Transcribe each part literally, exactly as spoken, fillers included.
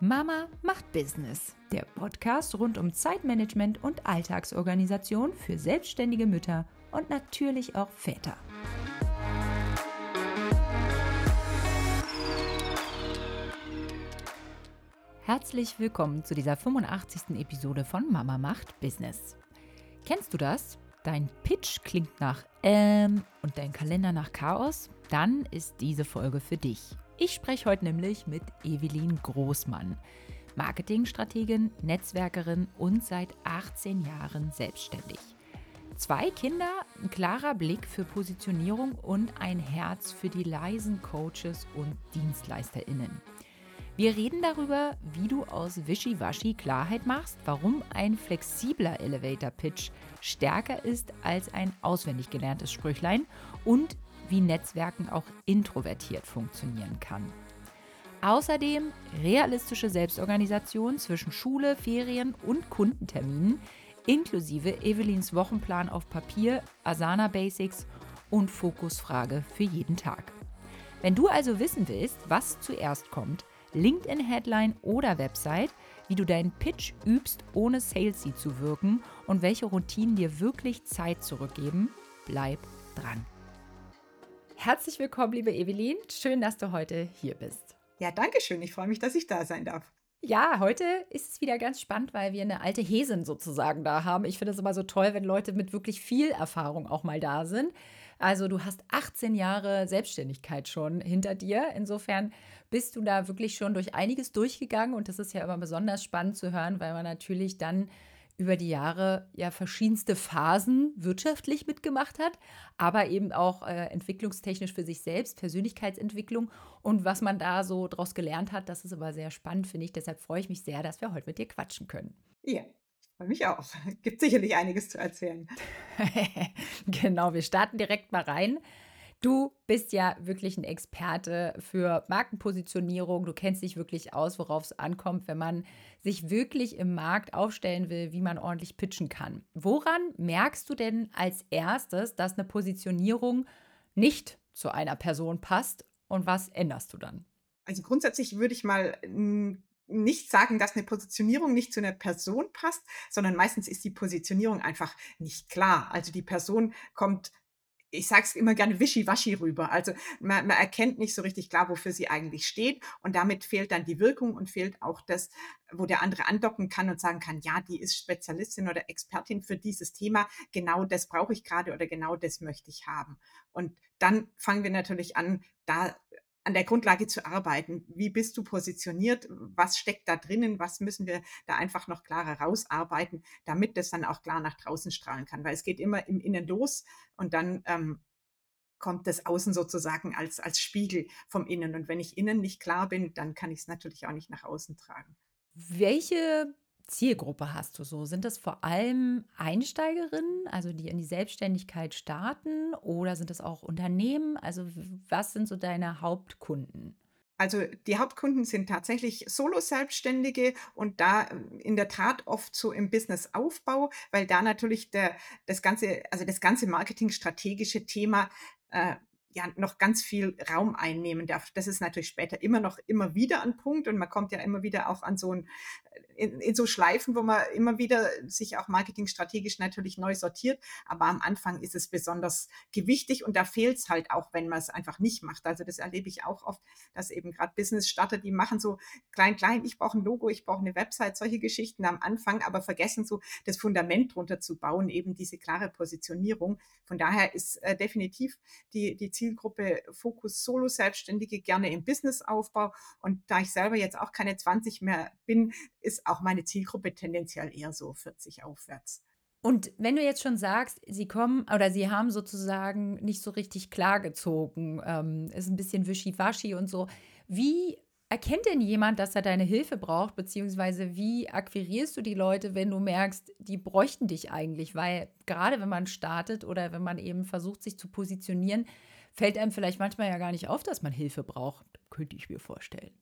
Mama macht Business, der Podcast rund um Zeitmanagement und Alltagsorganisation für selbstständige Mütter und natürlich auch Väter. Herzlich willkommen zu dieser fünfundachtzigsten Episode von Mama macht Business. Kennst du das? Dein Pitch klingt nach ähm und dein Kalender nach Chaos? Dann ist diese Folge für dich. Ich spreche heute nämlich mit Evelyn Großmann, Marketingstrategin, Netzwerkerin und seit achtzehn Jahren selbstständig. Zwei Kinder, ein klarer Blick für Positionierung und ein Herz für die leisen Coaches und DienstleisterInnen. Wir reden darüber, wie du aus Wischiwaschi Klarheit machst, warum ein flexibler Elevator-Pitch stärker ist als ein auswendig gelerntes Sprüchlein und wie Netzwerken auch introvertiert funktionieren kann. Außerdem realistische Selbstorganisation zwischen Schule, Ferien und Kundenterminen, inklusive Evelyns Wochenplan auf Papier, Asana Basics und Fokusfrage für jeden Tag. Wenn du also wissen willst, was zuerst kommt, LinkedIn-Headline oder Website, wie du deinen Pitch übst, ohne salesy zu wirken und welche Routinen dir wirklich Zeit zurückgeben, bleib dran. Herzlich willkommen, liebe Evelyn. Schön, dass du heute hier bist. Ja, danke schön. Ich freue mich, dass ich da sein darf. Ja, heute ist es wieder ganz spannend, weil wir eine alte Häsin sozusagen da haben. Ich finde es immer so toll, wenn Leute mit wirklich viel Erfahrung auch mal da sind. Also du hast achtzehn Jahre Selbstständigkeit schon hinter dir. Insofern bist du da wirklich schon durch einiges durchgegangen. Und das ist ja immer besonders spannend zu hören, weil man natürlich dann über die Jahre ja verschiedenste Phasen wirtschaftlich mitgemacht hat, aber eben auch äh, entwicklungstechnisch für sich selbst, Persönlichkeitsentwicklung und was man da so draus gelernt hat, das ist aber sehr spannend, finde ich. Deshalb freue ich mich sehr, dass wir heute mit dir quatschen können. Ja, ich freue mich auch. Gibt sicherlich einiges zu erzählen. Genau, wir starten direkt mal rein. Du bist ja wirklich ein Experte für Markenpositionierung. Du kennst dich wirklich aus, worauf es ankommt, wenn man sich wirklich im Markt aufstellen will, wie man ordentlich pitchen kann. Woran merkst du denn als erstes, dass eine Positionierung nicht zu einer Person passt und was änderst du dann? Also grundsätzlich würde ich mal mm, nicht sagen, dass eine Positionierung nicht zu einer Person passt, sondern meistens ist die Positionierung einfach nicht klar. Also die Person kommt, ich sage es immer gerne, wischiwaschi rüber. Also man, man erkennt nicht so richtig klar, wofür sie eigentlich steht. Und damit fehlt dann die Wirkung und fehlt auch das, wo der andere andocken kann und sagen kann, ja, die ist Spezialistin oder Expertin für dieses Thema. Genau das brauche ich gerade oder genau das möchte ich haben. Und dann fangen wir natürlich an, da an der Grundlage zu arbeiten. Wie bist du positioniert? Was steckt da drinnen? Was müssen wir da einfach noch klarer rausarbeiten, damit das dann auch klar nach draußen strahlen kann? Weil es geht immer im Innen los und dann ähm, kommt das Außen sozusagen als, als Spiegel vom Innen. Und wenn ich innen nicht klar bin, dann kann ich es natürlich auch nicht nach außen tragen. Welche Zielgruppe hast du so? Sind das vor allem Einsteigerinnen, also die in die Selbstständigkeit starten, oder sind das auch Unternehmen? Also w- was sind so deine Hauptkunden? Also die Hauptkunden sind tatsächlich Solo-Selbstständige und da ähm, in der Tat oft so im Businessaufbau, weil da natürlich der, das ganze, also das ganze marketingstrategische Thema äh, ja noch ganz viel Raum einnehmen darf. Das ist natürlich später immer noch immer wieder ein Punkt und man kommt ja immer wieder auch an so ein in, in so Schleifen, wo man immer wieder sich auch marketingstrategisch natürlich neu sortiert. Aber am Anfang ist es besonders gewichtig und da fehlt es halt auch, wenn man es einfach nicht macht. Also das erlebe ich auch oft, dass eben gerade Business-Starter, die machen so klein, klein, ich brauche ein Logo, ich brauche eine Website, solche Geschichten am Anfang, aber vergessen so das Fundament drunter zu bauen, eben diese klare Positionierung. Von daher ist äh, definitiv die, die Zielgruppe Fokus Solo-Selbstständige gerne im Businessaufbau. Und da ich selber jetzt auch keine zwanzig mehr bin, ist auch meine Zielgruppe tendenziell eher so vierzig aufwärts. Und wenn du jetzt schon sagst, sie kommen oder sie haben sozusagen nicht so richtig klargezogen, ähm, ist ein bisschen wischiwaschi und so. Wie erkennt denn jemand, dass er deine Hilfe braucht, beziehungsweise wie akquirierst du die Leute, wenn du merkst, die bräuchten dich eigentlich? Weil gerade wenn man startet oder wenn man eben versucht, sich zu positionieren, fällt einem vielleicht manchmal ja gar nicht auf, dass man Hilfe braucht, könnte ich mir vorstellen.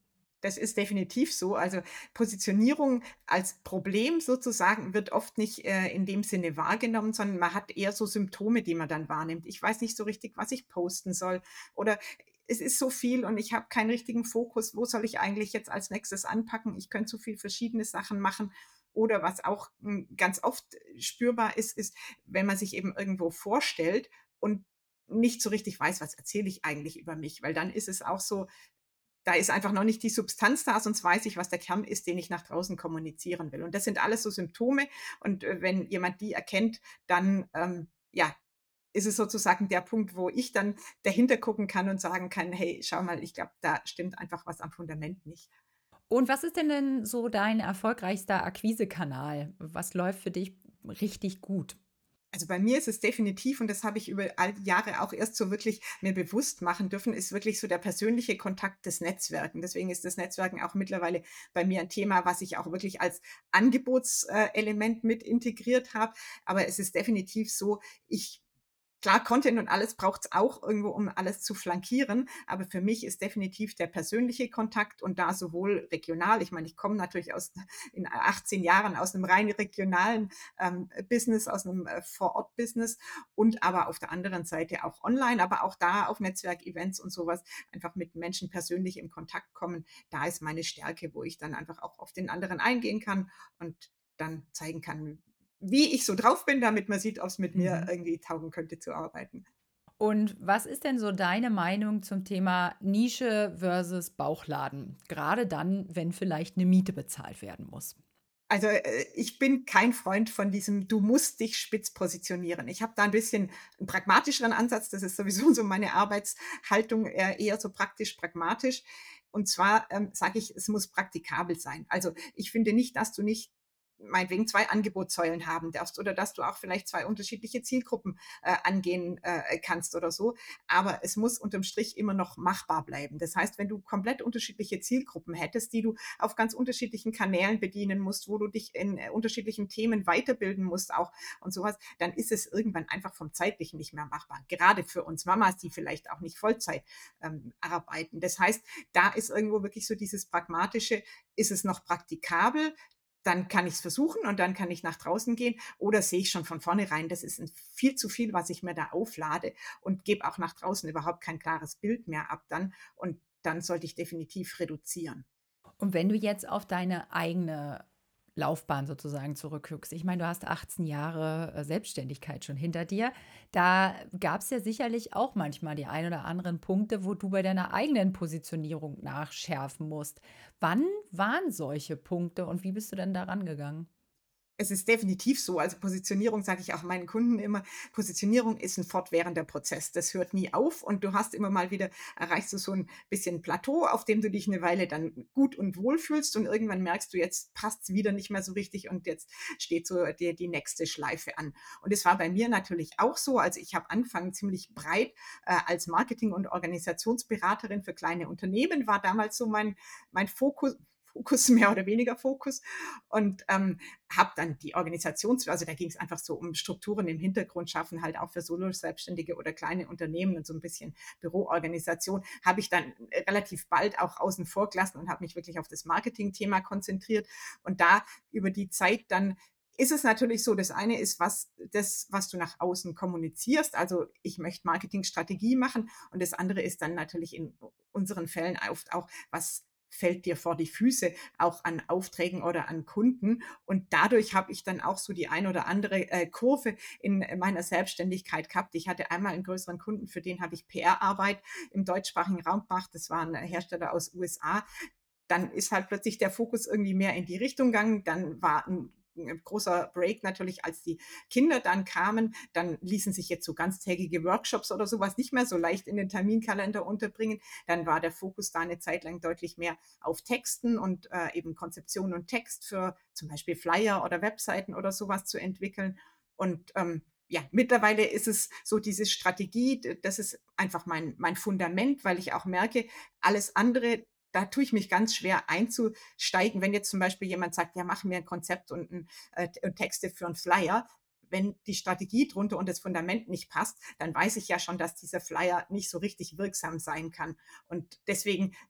Das ist definitiv so. Also, Positionierung als Problem sozusagen wird oft nicht, äh, in dem Sinne wahrgenommen, sondern man hat eher so Symptome, die man dann wahrnimmt. Ich weiß nicht so richtig, was ich posten soll oder es ist so viel und ich habe keinen richtigen Fokus. Wo soll ich eigentlich jetzt als Nächstes anpacken? Ich könnte so viel verschiedene Sachen machen. Oder was auch, hm, ganz oft spürbar ist, ist, wenn man sich eben irgendwo vorstellt und nicht so richtig weiß, was erzähle ich eigentlich über mich? Weil dann ist es auch so, da ist einfach noch nicht die Substanz da, sonst weiß ich, was der Kern ist, den ich nach draußen kommunizieren will. Und das sind alles so Symptome. Und äh, wenn jemand die erkennt, dann ähm, ja, ist es sozusagen der Punkt, wo ich dann dahinter gucken kann und sagen kann, hey, schau mal, ich glaube, da stimmt einfach was am Fundament nicht. Und was ist denn denn so dein erfolgreichster Akquisekanal? Was läuft für dich richtig gut? Also, bei mir ist es definitiv und das habe ich über all die Jahre auch erst so wirklich mir bewusst machen dürfen, ist wirklich so der persönliche Kontakt, des Netzwerken. Deswegen ist das Netzwerken auch mittlerweile bei mir ein Thema, was ich auch wirklich als Angebotselement äh, Element mit integriert habe. Aber es ist definitiv so, ich klar, Content und alles braucht's auch irgendwo, um alles zu flankieren, aber für mich ist definitiv der persönliche Kontakt und da sowohl regional, ich meine, ich komme natürlich aus in achtzehn Jahren aus 'nem rein regionalen, ähm, Business, aus 'nem, äh, Vor-Ort-Business und aber auf der anderen Seite auch online, aber auch da auf Netzwerkevents und so was, einfach mit Menschen persönlich in Kontakt kommen. Da ist meine Stärke, wo ich dann einfach auch auf den anderen eingehen kann und dann zeigen kann, wie ich so drauf bin, damit man sieht, ob's mit mir Mhm. irgendwie taugen könnte zu arbeiten. Und was ist denn so deine Meinung zum Thema Nische versus Bauchladen? Gerade dann, wenn vielleicht eine Miete bezahlt werden muss. Also, äh, ich bin kein Freund von diesem: „Du musst dich spitz positionieren." Ich habe da ein bisschen 'n pragmatischeren Ansatz. Das ist sowieso so meine Arbeitshaltung, eher eher so praktisch-pragmatisch. Und zwar, ähm, sage ich, es muss praktikabel sein. Also, ich finde nicht, dass du nicht meinetwegen zwei Angebotssäulen haben darfst oder dass du auch vielleicht zwei unterschiedliche Zielgruppen, äh, angehen, äh, kannst oder so. Aber es muss unterm Strich immer noch machbar bleiben. Das heißt, wenn du komplett unterschiedliche Zielgruppen hättest, die du auf ganz unterschiedlichen Kanälen bedienen musst, wo du dich in äh, unterschiedlichen Themen weiterbilden musst auch und sowas, dann ist es irgendwann einfach vom Zeitlichen nicht mehr machbar. Gerade für uns Mamas, die vielleicht auch nicht Vollzeit ähm, arbeiten. Das heißt, da ist irgendwo wirklich so dieses Pragmatische, ist es noch praktikabel? Dann kann ich es versuchen und dann kann ich nach draußen gehen oder sehe ich schon von vornherein, das ist 'n viel zu viel, was ich mir da auflade und gebe auch nach draußen überhaupt kein klares Bild mehr ab dann und dann sollte ich definitiv reduzieren. Und wenn du jetzt auf deine eigene Laufbahn sozusagen zurückguckst, ich meine, du hast achtzehn Jahre, äh, Selbstständigkeit schon hinter dir. Da gab es ja sicherlich auch manchmal die ein oder anderen Punkte, wo du bei deiner eigenen Positionierung nachschärfen musst. Wann waren solche Punkte und wie bist du denn da rangegangen? Es ist definitiv so. Also, Positionierung sage ich auch meinen Kunden immer, Positionierung ist ein fortwährender Prozess. Das hört nie auf und du hast immer mal wieder erreichst du so ein bisschen Plateau, auf dem du dich eine Weile dann gut und wohl fühlst und irgendwann merkst du, jetzt passt's wieder nicht mehr so richtig und jetzt steht so die die nächste Schleife an. Und es war bei mir natürlich auch so. Also, ich habe angefangen ziemlich breit, äh, als Marketing und Organisationsberaterin für kleine Unternehmen, war damals so mein mein Fokus Fokus, mehr oder weniger Fokus und, ähm, habe dann die Organisations also, da ging es einfach so um Strukturen im Hintergrund schaffen, halt auch für Solo-Selbstständige oder kleine Unternehmen und so ein bisschen Büroorganisation, habe ich dann äh, relativ bald auch außen vor gelassen und habe mich wirklich auf das Marketing-Thema konzentriert. Und da über die Zeit dann ist es natürlich so, das eine ist, was das, was du nach außen kommunizierst. Also, ich möchte Marketingstrategie machen und das andere ist dann natürlich in unseren Fällen oft auch, was fällt dir vor die Füße, auch an Aufträgen oder an Kunden. Und dadurch habe ich dann auch so die ein oder andere, äh, Kurve in meiner Selbstständigkeit gehabt. Ich hatte einmal einen größeren Kunden, für den habe ich P R-Arbeit im deutschsprachigen Raum gemacht. Das war ein Hersteller aus U S A. Dann ist halt plötzlich der Fokus irgendwie mehr in die Richtung gegangen. Dann war ein 'n großer Break natürlich, als die Kinder dann kamen. Dann ließen sich jetzt so ganztägige Workshops oder sowas nicht mehr so leicht in den Terminkalender unterbringen. Dann war der Fokus da eine Zeit lang deutlich mehr auf Texten und, äh, eben Konzeption und Text für zum Beispiel Flyer oder Webseiten oder sowas zu entwickeln. Und, ähm, ja, mittlerweile ist es so diese Strategie, d das ist einfach mein mein Fundament, weil ich auch merke, alles andere, da tue ich mich ganz schwer einzusteigen. Wenn jetzt zum Beispiel jemand sagt: „Ja, mach mir ein Konzept und 'n äh, und Texte für 'n Flyer." Wenn die Strategie drunter und das Fundament nicht passt, dann weiß ich ja schon, dass dieser Flyer nicht so richtig wirksam sein kann. Und deswegen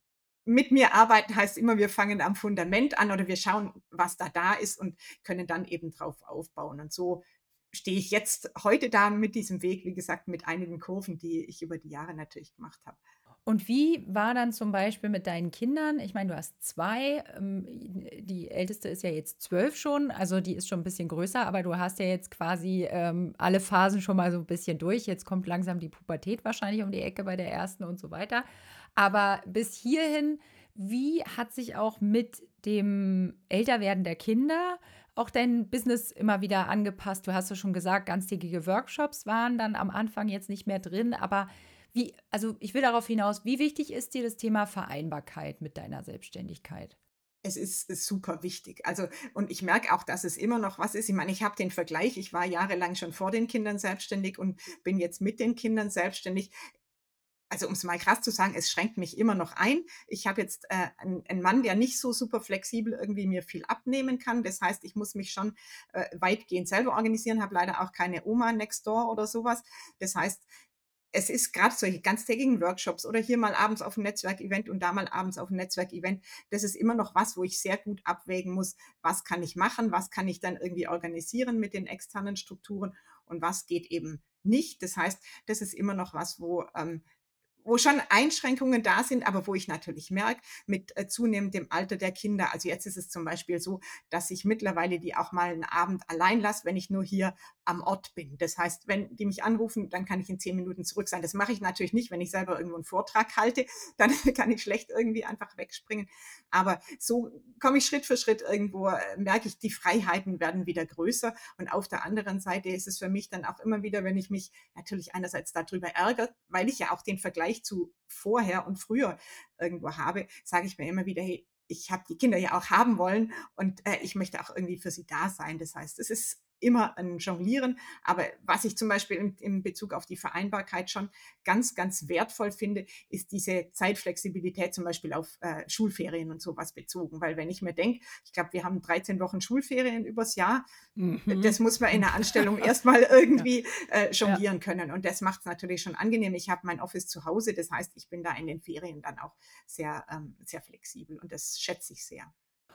mit mir arbeiten heißt immer, wir fangen am Fundament an oder wir schauen, was da da ist und können dann eben drauf aufbauen. Und so stehe ich jetzt heute da mit diesem Weg, wie gesagt, mit einigen Kurven, die ich über die Jahre natürlich gemacht habe. Und wie war dann zum Beispiel mit deinen Kindern? Ich meine, du hast zwei. Ähm, die älteste ist ja jetzt zwölf schon, also die ist schon ein bisschen größer, aber du hast ja jetzt quasi ähm, alle Phasen schon mal so ein bisschen durch. Jetzt kommt langsam die Pubertät wahrscheinlich um die Ecke bei der ersten und so weiter. Aber bis hierhin, wie hat sich auch mit dem Älterwerden der Kinder auch dein Business immer wieder angepasst? Du hast ja schon gesagt, ganztägige Workshops waren dann am Anfang jetzt nicht mehr drin, aber wie, also ich will darauf hinaus, wie wichtig ist dir das Thema Vereinbarkeit mit deiner Selbstständigkeit? Es ist ist super wichtig. Also, und ich merke auch, dass es immer noch was ist. Ich meine, ich habe den Vergleich, ich war jahrelang schon vor den Kindern selbstständig und bin jetzt mit den Kindern selbstständig. Also, um es mal krass zu sagen, es schränkt mich immer noch ein. Ich habe jetzt, äh, 'n 'n Mann, der nicht so super flexibel irgendwie mir viel abnehmen kann. Das heißt, ich muss mich schon, äh, weitgehend selber organisieren, habe leider auch keine Oma next door oder sowas. Das heißt, es ist gerade solche ganztägigen Workshops oder hier mal abends auf 'n Netzwerkevent und da mal abends auf 'n Netzwerkevent. Das ist immer noch was, wo ich sehr gut abwägen muss: Was kann ich machen? Was kann ich dann irgendwie organisieren mit den externen Strukturen und was geht eben nicht? Das heißt, das ist immer noch was, wo, ähm wo schon Einschränkungen da sind, aber wo ich natürlich merke, mit, äh, zunehmendem Alter der Kinder, also jetzt ist es zum Beispiel so, dass ich mittlerweile die auch mal einen Abend allein lasse, wenn ich nur hier am Ort bin. Das heißt, wenn die mich anrufen, dann kann ich in zehn Minuten zurück sein. Das mache ich natürlich nicht, wenn ich selber irgendwo einen Vortrag halte, dann kann ich schlecht irgendwie einfach wegspringen. Aber so komme ich Schritt für Schritt irgendwo, äh, merke ich, die Freiheiten werden wieder größer. Und auf der anderen Seite ist es für mich dann auch immer wieder, wenn ich mich natürlich einerseits darüber ärgere, weil ich ja auch den Vergleich zu vorher und früher irgendwo habe, sage ich mir immer wieder: „Hey, ich habe die Kinder ja auch haben wollen und, äh, ich möchte auch irgendwie für sie da sein.“ Das heißt, es ist immer ein Jonglieren, aber was ich zum Beispiel in in Bezug auf die Vereinbarkeit schon ganz, ganz wertvoll finde, ist diese Zeitflexibilität zum Beispiel auf, äh, Schulferien und sowas bezogen. Weil wenn ich mir denke, ich glaube, wir haben dreizehn Wochen Schulferien übers Jahr, das Mhm. muss man in der Anstellung erstmal Ja, irgendwie, äh, ja. jonglieren können und das macht es natürlich schon angenehm. Ich habe mein Office zu Hause, das heißt, ich bin da in den Ferien dann auch sehr, ähm sehr flexibel und das schätze ich sehr.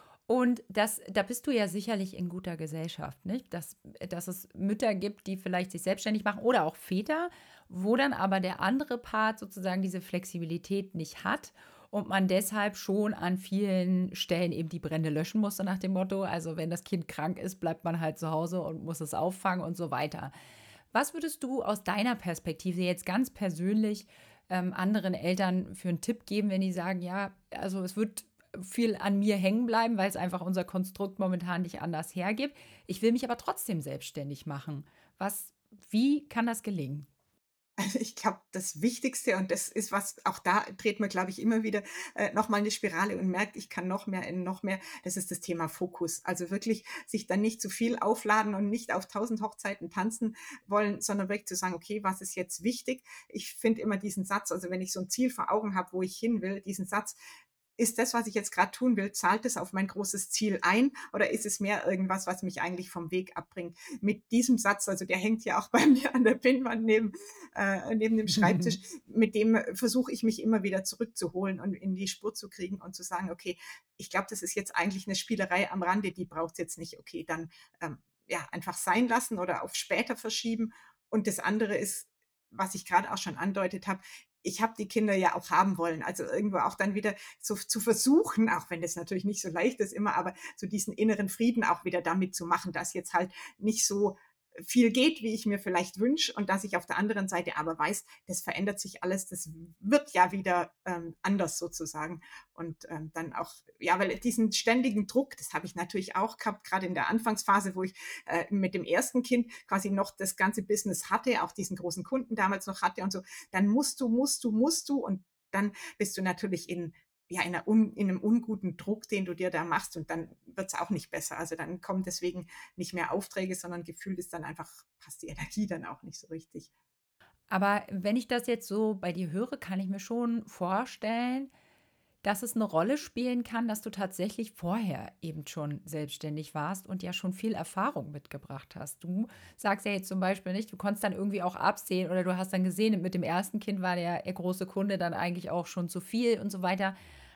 Und das da bist du ja sicherlich in guter Gesellschaft, nicht? Dass dass es Mütter gibt, die vielleicht sich selbstständig machen oder auch Väter, wo dann aber der andere Part sozusagen diese Flexibilität nicht hat und man deshalb schon an vielen Stellen eben die Brände löschen muss, so nach dem Motto: „Also, wenn das Kind krank ist, bleibt man halt zu Hause und muss es auffangen“ und so weiter. Was würdest du aus deiner Perspektive jetzt ganz persönlich, ähm, anderen Eltern für einen Tipp geben, wenn die sagen: „Ja, also, es wird viel an mir hängen bleiben, weil es einfach unser Konstrukt momentan nicht anders hergibt. Ich will mich aber trotzdem selbstständig machen.“ Was wie kann das gelingen? Also, ich glaube, das Wichtigste und das ist was auch da dreht man, glaube ich, immer wieder, äh, noch mal 'ne Spirale und merkt, ich kann noch mehr in noch mehr, das ist das Thema Fokus. Also, wirklich sich dann nicht zu viel aufladen und nicht auf tausend Hochzeiten tanzen wollen, sondern wirklich zu sagen: „Okay, was ist jetzt wichtig?“ Ich finde immer diesen Satz, also, wenn ich so 'n Ziel vor Augen habe, wo ich hin will, diesen Satz: „Ist das, was ich jetzt grad tun will, zahlt es auf mein großes Ziel ein oder ist es mehr irgendwas, was mich eigentlich vom Weg abbringt?“ Mit diesem Satz, also der hängt ja auch bei mir an der Pinnwand neben äh, neben dem Schreibtisch, mit dem versuche ich mich immer wieder zurückzuholen und in die Spur zu kriegen und zu sagen: „Okay, ich glaube, das ist jetzt eigentlich 'ne Spielerei am Rande, die braucht's jetzt nicht. Okay, dann, ähm, ja, einfach sein lassen oder auf später verschieben.“ Und das andere ist, was ich grad auch schon andeutet habe, ich habe die Kinder ja auch haben wollen. Also, irgendwo auch dann wieder so zu versuchen, auch wenn das natürlich nicht so leicht ist immer, aber so diesen inneren Frieden auch wieder damit zu machen, dass jetzt halt nicht so viel geht, wie ich mir vielleicht wünsche und dass ich auf der anderen Seite aber weiß, das verändert sich alles, das wird ja wieder, ähm, anders sozusagen. Und, ähm, dann auch ja, weil diesen ständigen Druck, das habe ich natürlich auch gehabt, grade in der Anfangsphase, wo ich, äh, mit dem ersten Kind quasi noch das ganze Business hatte, auch diesen großen Kunden damals noch hatte und so. Dann musst du, musst du, musst du und dann bist du natürlich in ja, in 'ner un in 'nem unguten Druck, den du dir da machst und dann wird's auch nicht besser. Also, dann kommen deswegen nicht mehr Aufträge, sondern gefühlt ist dann einfach passt die Energie dann auch nicht so richtig. Aber wenn ich das jetzt so bei dir höre, kann ich mir schon vorstellen, dass es eine Rolle spielen kann, dass du tatsächlich vorher eben schon selbstständig warst und ja schon viel Erfahrung mitgebracht hast. Du sagst ja jetzt zum Beispiel nicht, du konntest dann irgendwie auch absehen oder du hast dann gesehen, mit dem ersten Kind war der, der große Kunde dann eigentlich auch schon zu viel und so weiter.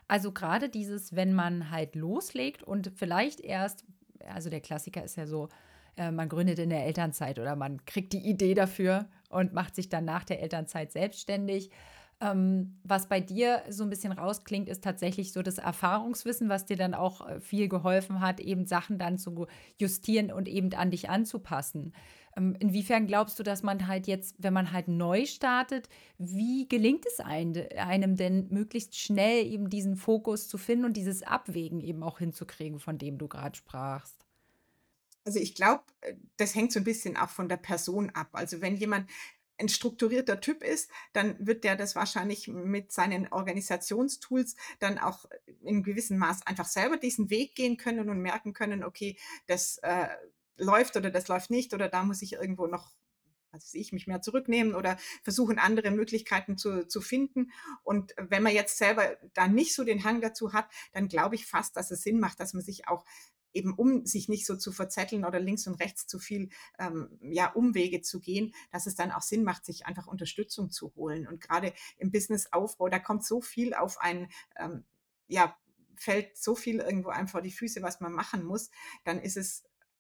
Also gerade dieses, wenn man halt loslegt und vielleicht erst, also der Klassiker ist ja so, äh, man gründet in der Elternzeit oder man kriegt die Idee dafür und macht sich dann nach der Elternzeit selbstständig. Ähm, was bei dir so ein bisschen rausklingt, ist tatsächlich so das Erfahrungswissen, was dir dann auch äh, viel geholfen hat, eben Sachen dann zu justieren und eben an dich anzupassen. Ähm, inwiefern glaubst du, dass man halt jetzt, wenn man halt neu startet, wie gelingt es ein, einem denn möglichst schnell eben diesen Fokus zu finden und dieses Abwägen eben auch hinzukriegen, von dem du gerade sprachst? Also, ich glaube, äh, das hängt so ein bisschen auch von der Person ab. Also, wenn jemand ein strukturierter Typ ist, dann wird der das wahrscheinlich mit seinen Organisationstools dann auch in gewissem Maß einfach selber diesen Weg gehen können und merken können: „Okay, das, äh, läuft oder das läuft nicht oder da muss ich irgendwo noch, was weiß ich, mich mehr zurücknehmen oder versuchen, andere Möglichkeiten zu zu finden.“ Und wenn man jetzt selber da nicht so den Hang dazu hat, dann glaube ich fast, dass es Sinn macht, dass man sich auch eben, um sich nicht so zu verzetteln oder links und rechts zu viel, ähm, ja, Umwege zu gehen, dass es dann auch Sinn macht, sich einfach Unterstützung zu holen. Und gerade im Businessaufbau, da kommt so viel auf einen, ähm, ja, fällt so viel irgendwo einem vor die Füße, was man machen muss, dann ist es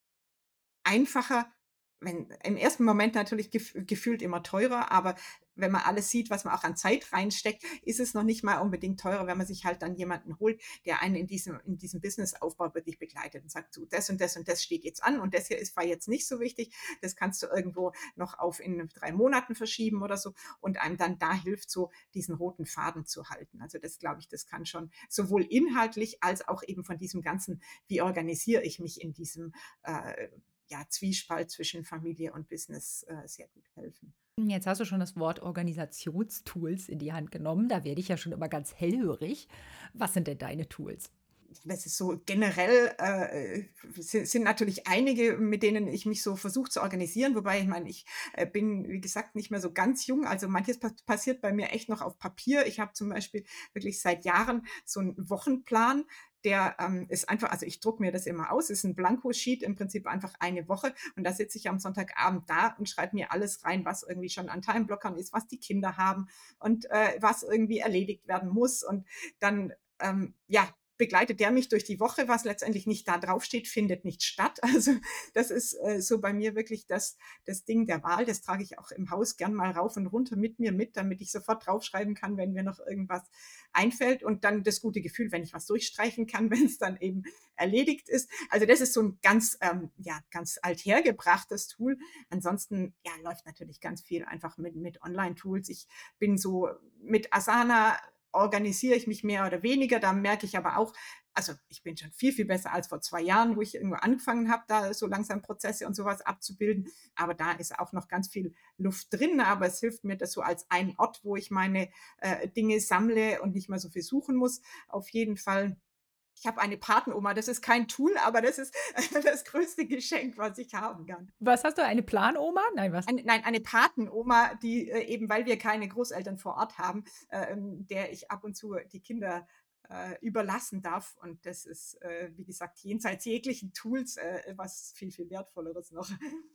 einfacher, wenn im ersten Moment natürlich gef gefühlt immer teurer, aber wenn man alles sieht, was man auch an Zeit reinsteckt, ist es noch nicht mal unbedingt teurer, wenn man sich halt dann jemanden holt, der einen in diesem in diesem Businessaufbau wirklich begleitet und sagt: „So, das und das und das steht jetzt an und das hier ist war jetzt nicht so wichtig. Das kannst du irgendwo noch auf in drei Monaten verschieben“ oder so und einem dann da hilft, so diesen roten Faden zu halten. Also, das glaube ich, das kann schon sowohl inhaltlich als auch eben von diesem ganzen: „Wie organisiere ich mich in diesem, äh, ja, Zwiespalt zwischen Familie und Business, äh, sehr gut helfen.“ Jetzt hast du schon das Wort Organisationstools in die Hand genommen. Da werde ich ja schon immer ganz hellhörig. Was sind denn deine Tools? Das ist so generell, äh, si sind natürlich einige, mit denen ich mich so versuche zu organisieren, wobei ich meine, ich, äh, bin, wie gesagt, nicht mehr so ganz jung. Also, manches pa passiert bei mir echt noch auf Papier. Ich habe zum Beispiel wirklich seit Jahren so 'n Wochenplan, der, ähm, ist einfach, also, ich drucke mir das immer aus, ist 'n Blankosheet, im Prinzip einfach eine Woche und da sitze ich am Sonntagabend da und schreibe mir alles rein, was irgendwie schon an Timeblockern ist, was die Kinder haben und, äh, was irgendwie erledigt werden muss. Und dann, ähm, ja, begleitet der mich durch die Woche, was letztendlich nicht da draufsteht, findet nicht statt. Also, das ist, äh, so bei mir wirklich das das Ding der Wahl. Das trage ich auch im Haus gern mal rauf und runter mit mir mit, damit ich sofort draufschreiben kann, wenn mir noch irgendwas einfällt und dann das gute Gefühl, wenn ich was durchstreichen kann, wenn es dann eben erledigt ist. Also, das ist so ein ganz, ähm, ja, ganz althergebrachtes Tool. Ansonsten, ja, läuft natürlich ganz viel einfach mit mit Online-Tools. Ich bin so mit Asana organisiere ich mich mehr oder weniger. Da merke ich aber auch, also, ich bin schon viel, viel besser als vor zwei Jahren, wo ich irgendwo angefangen habe, da so langsam Prozesse und sowas abzubilden. Aber da ist auch noch ganz viel Luft drin, aber es hilft mir, das so als einen Ort, wo ich meine, äh, Dinge sammle und nicht mehr so viel suchen muss, auf jeden Fall. Ich habe eine Patenoma, das ist kein Tool, aber das ist das größte Geschenk, was ich haben kann. Was hast du, eine Planoma? Nein, was? Ein nein, eine Patenoma, die, äh, eben weil wir keine Großeltern vor Ort haben, äh, ähm, der ich ab und zu die Kinder, äh, überlassen darf. Und das ist, äh, wie gesagt, jenseits jeglichen Tools, äh, was viel, viel Wertvolleres noch.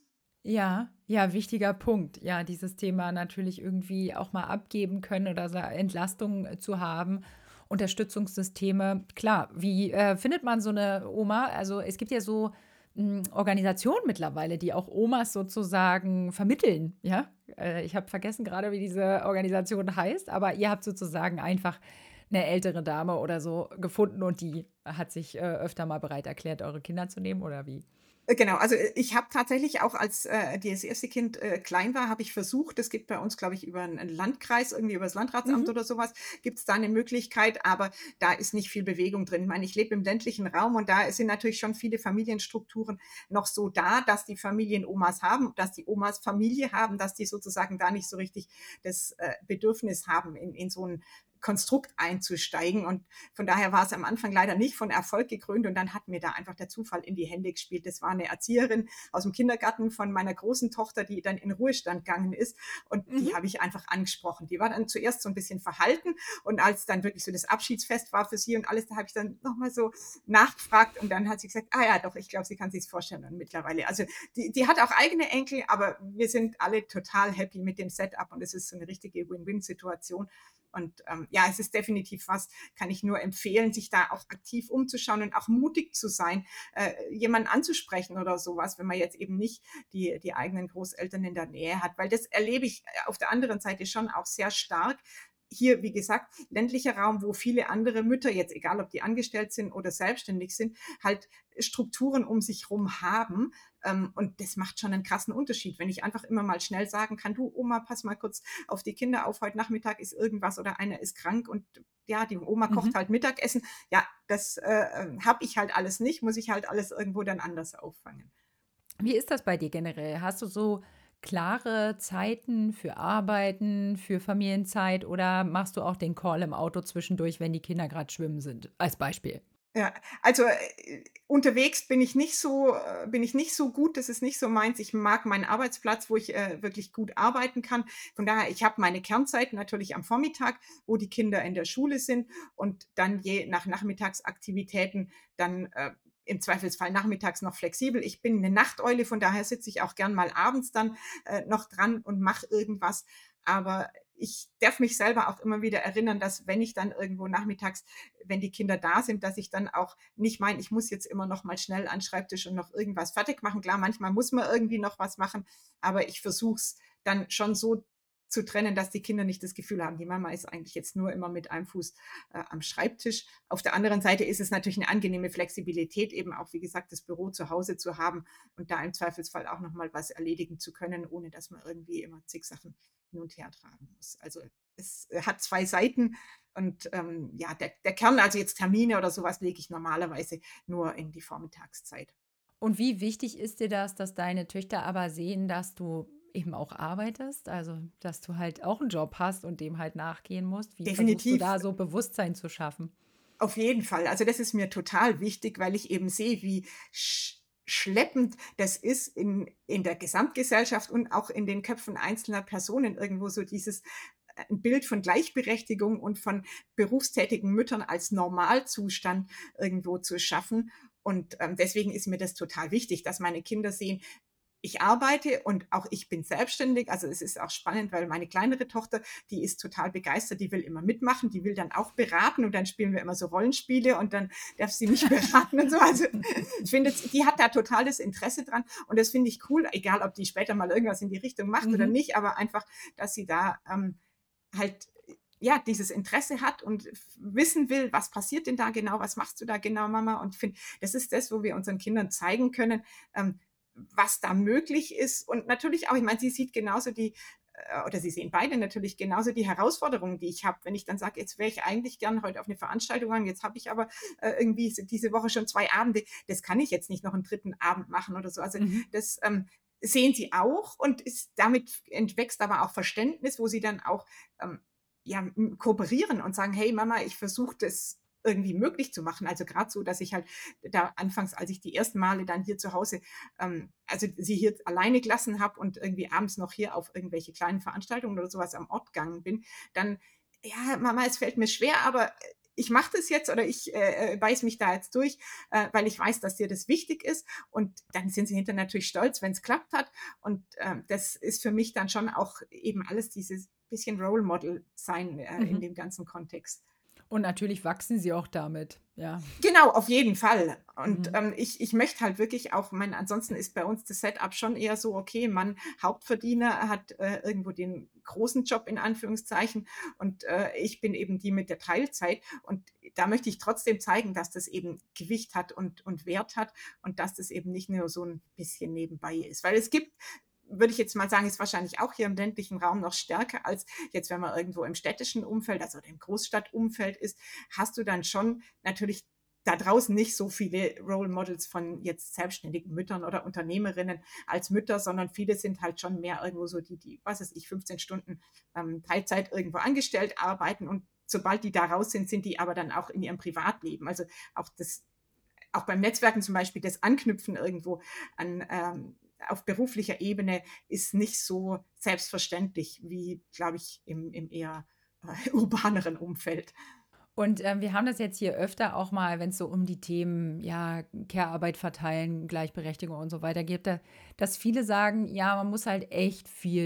Ja, ja, wichtiger Punkt. Ja, dieses Thema natürlich irgendwie auch mal abgeben können oder sa Entlastung äh, zu haben. Unterstützungssysteme, klar, wie, äh, findet man so eine Oma? Also, es gibt ja so, hm, Organisationen mittlerweile, die auch Omas sozusagen vermitteln, ja? Äh, ich habe vergessen gerade, wie diese Organisation heißt, aber ihr habt sozusagen einfach eine ältere Dame oder so gefunden und die hat sich, äh, öfter mal bereit erklärt, eure Kinder zu nehmen oder wie? Äh, genau, also, äh, ich habe tatsächlich auch, als, äh, das erste Kind, äh, klein war, habe ich versucht, es gibt bei uns, glaube ich, über 'n 'n Landkreis, irgendwie über das Landratsamt Mhm. oder sowas, gibt es da eine Möglichkeit, aber da ist nicht viel Bewegung drin. Ich meine, ich lebe im ländlichen Raum und da sind natürlich schon viele Familienstrukturen noch so da, dass die Familien Omas haben, dass die Omas Familie haben, dass die sozusagen da nicht so richtig das, äh, Bedürfnis haben, in in so ein Konstrukt einzusteigen. Und von daher war es am Anfang leider nicht von Erfolg gekrönt und dann hat mir da einfach der Zufall in die Hände gespielt. Das war eine Erzieherin aus dem Kindergarten von meiner großen Tochter, die dann in Ruhestand gegangen ist und die Mhm. habe ich einfach angesprochen. Die war dann zuerst so ein bisschen verhalten und als dann wirklich so das Abschiedsfest war für sie und alles, da habe ich dann noch mal so nachgefragt und dann hat sie gesagt: „Ah ja, doch, ich glaube, sie kann sich's vorstellen.“ Und mittlerweile, also, die die hat auch eigene Enkel, aber wir sind alle total happy mit dem Setup und es ist so eine richtige Win-Win-Situation. Und ähm, ja, es ist definitiv was, kann ich nur empfehlen, sich da auch aktiv umzuschauen und auch mutig zu sein, äh, jemanden anzusprechen oder sowas, wenn man jetzt eben nicht die, die eigenen Großeltern in der Nähe hat. Weil das erlebe ich auf der anderen Seite schon auch sehr stark. Hier, wie gesagt, ländlicher Raum, wo viele andere Mütter, jetzt egal ob die angestellt sind oder selbstständig sind, halt Strukturen um sich herum haben. Ähm, und das macht schon einen krassen Unterschied, wenn ich einfach immer mal schnell sagen kann, du Oma, pass mal kurz auf die Kinder auf, heute Nachmittag ist irgendwas oder einer ist krank und ja, die Oma kocht Mhm. halt Mittagessen. Ja, das äh, habe ich halt alles nicht, muss ich halt alles irgendwo dann anders auffangen. Wie ist das bei dir generell? Hast du so klare Zeiten für Arbeiten, für Familienzeit oder machst du auch den Call im Auto zwischendurch, wenn die Kinder gerade schwimmen sind, als Beispiel? Ja, also, äh, unterwegs bin ich nicht so äh, bin ich nicht so gut, das ist nicht so meins. Ich mag meinen Arbeitsplatz, wo ich, äh, wirklich gut arbeiten kann. Von daher, ich habe meine Kernzeiten natürlich am Vormittag, wo die Kinder in der Schule sind und dann je nach Nachmittagsaktivitäten dann, äh, im Zweifelsfall nachmittags noch flexibel. Ich bin eine Nachteule, von daher sitze ich auch gern mal abends dann, äh, noch dran und mache irgendwas. Aber ich darf mich selber auch immer wieder erinnern, dass wenn ich dann irgendwo nachmittags, wenn die Kinder da sind, dass ich dann auch nicht meine, ich muss jetzt immer noch mal schnell an den Schreibtisch und noch irgendwas fertig machen. Klar, manchmal muss man irgendwie noch was machen, aber ich versuche es dann schon so zu trennen, dass die Kinder nicht das Gefühl haben, die Mama ist eigentlich jetzt nur immer mit einem Fuß äh, am Schreibtisch. Auf der anderen Seite ist es natürlich eine angenehme Flexibilität, eben auch, wie gesagt, das Büro zu Hause zu haben und da im Zweifelsfall auch noch mal was erledigen zu können, ohne dass man irgendwie immer zig Sachen hin und her tragen muss. Also es äh, hat zwei Seiten und ähm, ja, der, der Kern, also jetzt Termine oder sowas, lege ich normalerweise nur in die Vormittagszeit. Und wie wichtig ist dir das, dass deine Töchter aber sehen, dass du eben auch arbeitest? Also, dass du halt auch einen Job hast und dem halt nachgehen musst? Wie versuchst du Definitiv. da so Bewusstsein zu schaffen? Auf jeden Fall. Also, das ist mir total wichtig, weil ich eben sehe, wie sch schleppend das ist in in der Gesamtgesellschaft und auch in den Köpfen einzelner Personen irgendwo so dieses äh, 'n Bild von Gleichberechtigung und von berufstätigen Müttern als Normalzustand irgendwo zu schaffen. Und, ähm, deswegen ist mir das total wichtig, dass meine Kinder sehen, ich arbeite und auch ich bin selbstständig. Also, es ist auch spannend, weil meine kleinere Tochter, die ist total begeistert, die will immer mitmachen, die will dann auch beraten und dann spielen wir immer so Rollenspiele und dann darf sie mich beraten und so. Also, ich finde, die hat da totales Interesse dran und das finde ich cool, egal ob die später mal irgendwas in die Richtung macht oder Mhm. nicht, aber einfach, dass sie da, ähm, halt, ja, dieses Interesse hat und f wissen will: „Was passiert denn da genau? Was machst du da genau, Mama?“ Und ich finde, das ist das, wo wir unseren Kindern zeigen können, ähm, was da möglich ist. Und natürlich auch, ich meine, sie sieht genauso die äh, oder sie sehen beide natürlich genauso die Herausforderungen, die ich habe. Wenn ich dann sage, jetzt wäre ich eigentlich gern heute auf eine Veranstaltung gegangen, jetzt habe ich aber äh, irgendwie so diese Woche schon zwei Abende, das kann ich jetzt nicht noch einen dritten Abend machen oder so. Also Mhm. das ähm, sehen sie auch und ist, damit entwächst aber auch Verständnis, wo sie dann auch ähm, ja, m- kooperieren und sagen, hey Mama, ich versuche das irgendwie möglich zu machen. Also gerade so, dass ich halt da anfangs, als ich die ersten Male dann hier zu Hause ähm, also sie hier alleine gelassen habe und irgendwie abends noch hier auf irgendwelche kleinen Veranstaltungen oder sowas am Ort gegangen bin, dann, ja, Mama, es fällt mir schwer, aber äh, ich mache das jetzt oder ich äh, äh, beiß mich da jetzt durch, äh, weil ich weiß, dass dir das wichtig ist. Und dann sind sie hinterher natürlich stolz, wenn es klappt hat. Und ähm, das ist für mich dann schon auch eben alles dieses bisschen Role Model sein äh, in Mhm. dem ganzen Kontext. Und natürlich wachsen sie auch damit, ja. Genau, auf jeden Fall. Und, Mhm. ähm, ich ich möchte halt wirklich auch mein ansonsten ist bei uns das Setup schon eher so, okay, Mann Hauptverdiener hat, äh, irgendwo den großen Job in Anführungszeichen und, äh, ich bin eben die mit der Teilzeit. Und da möchte ich trotzdem zeigen, dass das eben Gewicht hat und und Wert hat und dass das eben nicht nur so ein bisschen nebenbei ist. Weil es gibt, würde ich jetzt mal sagen, ist wahrscheinlich auch hier im ländlichen Raum noch stärker als jetzt, wenn man irgendwo im städtischen Umfeld, also im Großstadtumfeld ist, hast du dann schon natürlich da draußen nicht so viele Role Models von jetzt selbstständigen Müttern oder Unternehmerinnen als Mütter, sondern viele sind halt schon mehr irgendwo so die, die, was weiß ich, fünfzehn Stunden ähm, Teilzeit irgendwo angestellt arbeiten und sobald die da raus sind, sind die aber dann auch in ihrem Privatleben. Also auch das, auch beim Netzwerken zum Beispiel, das Anknüpfen irgendwo an ähm, auf beruflicher Ebene ist nicht so selbstverständlich wie, glaube ich, im, im eher äh, urbaneren Umfeld. Und, ähm, wir haben das jetzt hier öfter auch mal, wenn es so um die Themen, ja, Care-Arbeit verteilen, Gleichberechtigung und so weiter geht, da dass viele sagen: „Ja, man muss halt echt viel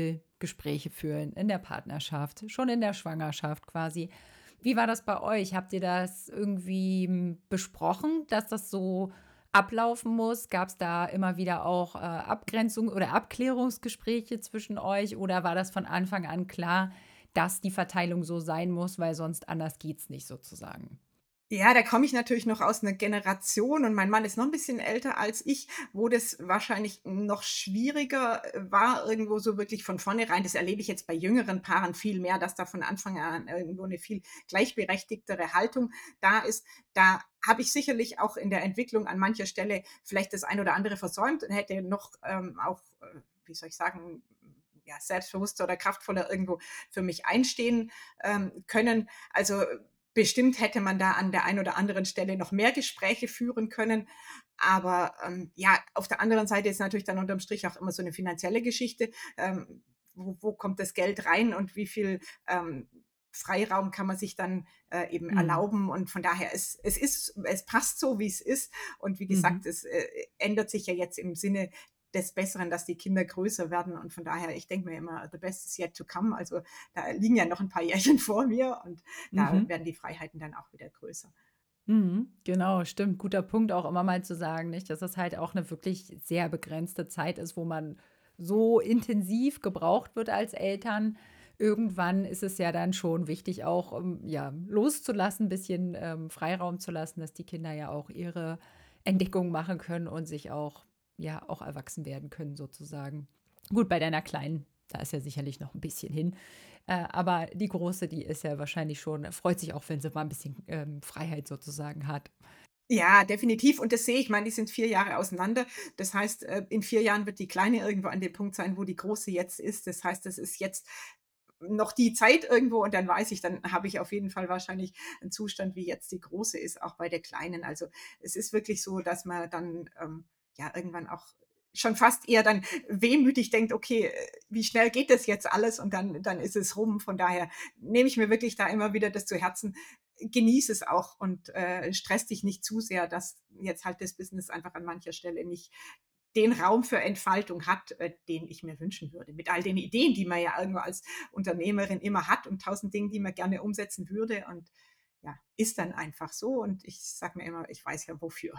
Gespräche führen in der Partnerschaft, schon in der Schwangerschaft quasi. Wie war das bei euch? Habt ihr das irgendwie hm, besprochen, dass das so ablaufen muss? Gab es da immer wieder auch äh, Abgrenzung oder Abklärungsgespräche zwischen euch oder war das von Anfang an klar, dass die Verteilung so sein muss, weil sonst anders geht's nicht sozusagen? Ja, da komme ich natürlich noch aus 'ner Generation und mein Mann ist noch 'n bisschen älter als ich, wo das wahrscheinlich noch schwieriger, äh, war, irgendwo so wirklich von vornherein. Das erlebe ich jetzt bei jüngeren Paaren viel mehr, dass da von Anfang an irgendwo 'ne viel gleichberechtigtere Haltung da ist. Da habe ich sicherlich auch in der Entwicklung an mancher Stelle vielleicht das ein oder andere versäumt und hätte noch, ähm, auch, äh, wie soll ich sagen, ja, selbstbewusster oder kraftvoller irgendwo für mich einstehen, ähm, können. Also, bestimmt hätte man da an der einen oder anderen Stelle noch mehr Gespräche führen können. Aber, ähm, ja, auf der anderen Seite ist natürlich dann unterm Strich auch immer so 'ne finanzielle Geschichte. Ähm, wo wo kommt das Geld rein und wie viel, ähm, Freiraum kann man sich dann, äh, eben Mhm. erlauben? Und von daher, es es ist es passt so, wie's ist. Und wie Mhm. gesagt, es, äh, ändert sich ja jetzt im Sinne des Besseren, dass die Kinder größer werden. Und von daher, ich denke mir immer: „The best is yet to come." Also, da liegen ja noch 'n paar Jährchen vor mir und da Mhm. werden die Freiheiten dann auch wieder größer. Mhm. Genau, stimmt. Guter Punkt auch immer mal zu sagen, nicht, dass das halt auch 'ne wirklich sehr begrenzte Zeit ist, wo man so intensiv gebraucht wird als Eltern. Irgendwann ist es ja dann schon wichtig auch, ähm, ja, loszulassen, bisschen, ähm, Freiraum zu lassen, dass die Kinder ja auch ihre Entdeckungen machen können und sich auch ja, auch erwachsen werden können sozusagen. Gut, bei deiner Kleinen, da ist ja sicherlich noch 'n bisschen hin. Äh, aber die Große, die ist ja wahrscheinlich schon freut sich auch, wenn sie mal 'n bisschen, ähm, Freiheit sozusagen hat. Ja, definitiv. Und das sehe ich. Ich meine, die sind vier Jahre auseinander. Das heißt, äh, in vier Jahren wird die Kleine irgendwo an dem Punkt sein, wo die Große jetzt ist. Das heißt, das ist jetzt noch die Zeit irgendwo und dann weiß ich, dann habe ich auf jeden Fall wahrscheinlich 'n Zustand, wie jetzt die Große ist, auch bei der Kleinen. Also, es ist wirklich so, dass man dann, ähm, ja, irgendwann auch schon fast eher dann wehmütig denkt: „Okay, äh, wie schnell geht das jetzt alles?" Und dann dann ist es rum. Von daher nehme ich mir wirklich da immer wieder das zu Herzen: „Genieße es auch und, äh, stress dich nicht zu sehr, dass jetzt halt das Business einfach an mancher Stelle nicht den Raum für Entfaltung hat, äh, den ich mir wünschen würde." Mit all den Ideen, die man ja irgendwo als Unternehmerin immer hat und tausend Dingen, die man gerne umsetzen würde und ja, ist dann einfach so und ich sage mir immer: „Ich weiß ja wofür."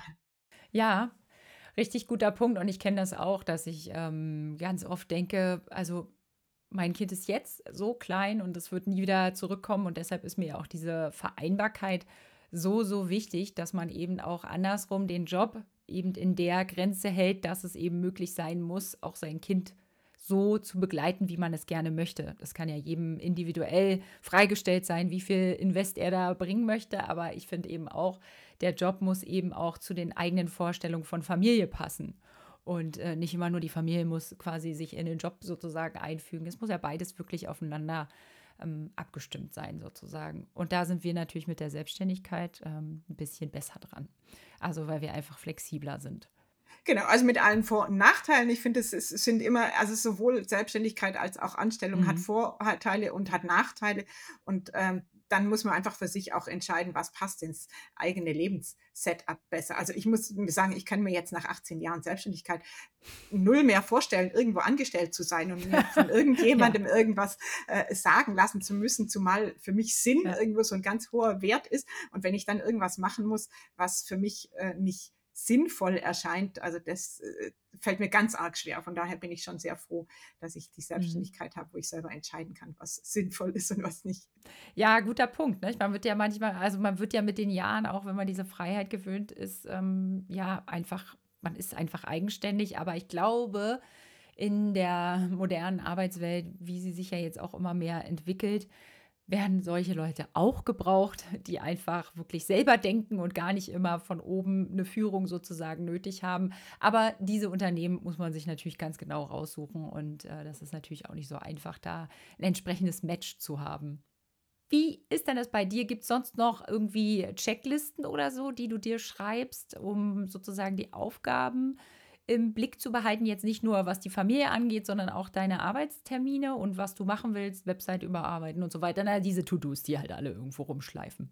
Ja, richtig guter Punkt und ich kenne das auch, dass ich, ähm, ganz oft denke, also, mein Kind ist jetzt so klein und es wird nie wieder zurückkommen und deshalb ist mir ja auch diese Vereinbarkeit so, so wichtig, dass man eben auch andersrum den Job eben in der Grenze hält, dass es eben möglich sein muss, auch sein Kind so zu begleiten, wie man es gerne möchte. Das kann ja jedem individuell freigestellt sein, wie viel Invest er da bringen möchte, aber ich finde eben auch, der Job muss eben auch zu den eigenen Vorstellungen von Familie passen. Und, äh, nicht immer nur die Familie muss quasi sich in den Job sozusagen einfügen. Es muss ja beides wirklich aufeinander, ähm, abgestimmt sein sozusagen. Und da sind wir natürlich mit der Selbstständigkeit, ähm, 'n bisschen besser dran. Also, weil wir einfach flexibler sind. Genau, also mit allen Vor und Nachteilen. Ich finde, es es sind immer also sowohl Selbstständigkeit als auch Anstellung hat Mhm. Vor ha Teile und hat Nachteile. Und, ähm, dann muss man einfach für sich auch entscheiden, was passt ins eigene Lebens-Setup besser. Also, ich muss m sagen, ich kann mir jetzt nach achtzehn Jahren Selbstständigkeit null mehr vorstellen, irgendwo angestellt zu sein und mir von Ja. irgendjemandem irgendwas, äh, sagen lassen zu müssen, zumal für mich Sinn Ja. irgendwo so 'n ganz hoher Wert ist. Und wenn ich dann irgendwas machen muss, was für mich, äh, nicht sinnvoll erscheint, also das, äh, fällt mir ganz arg schwer. Von daher bin ich schon sehr froh, dass ich die Mhm. Selbstständigkeit habe, wo ich selber entscheiden kann, was sinnvoll ist und was nicht. Ja, guter Punkt, nicht? Man wird ja manchmal also, man wird ja mit den Jahren, auch wenn man diese Freiheit gewöhnt ist, ähm, ja, einfach man ist einfach eigenständig. Aber ich glaube, in der modernen Arbeitswelt, wie sie sich ja jetzt auch immer mehr entwickelt, werden solche Leute auch gebraucht, die einfach wirklich selber denken und gar nicht immer von oben 'ne Führung sozusagen nötig haben. Aber diese Unternehmen muss man sich natürlich ganz genau raussuchen und, äh, das ist natürlich auch nicht so einfach, da 'n entsprechendes Match zu haben. Wie ist denn das bei dir? Gibt's sonst noch irgendwie Checklisten oder so, die du dir schreibst, um sozusagen die Aufgaben im Blick zu behalten? Jetzt nicht nur, was die Familie angeht, sondern auch deine Arbeitstermine und was du machen willst, Website überarbeiten und so weiter. Na ja, diese To-dos, die halt alle irgendwo rumschleifen.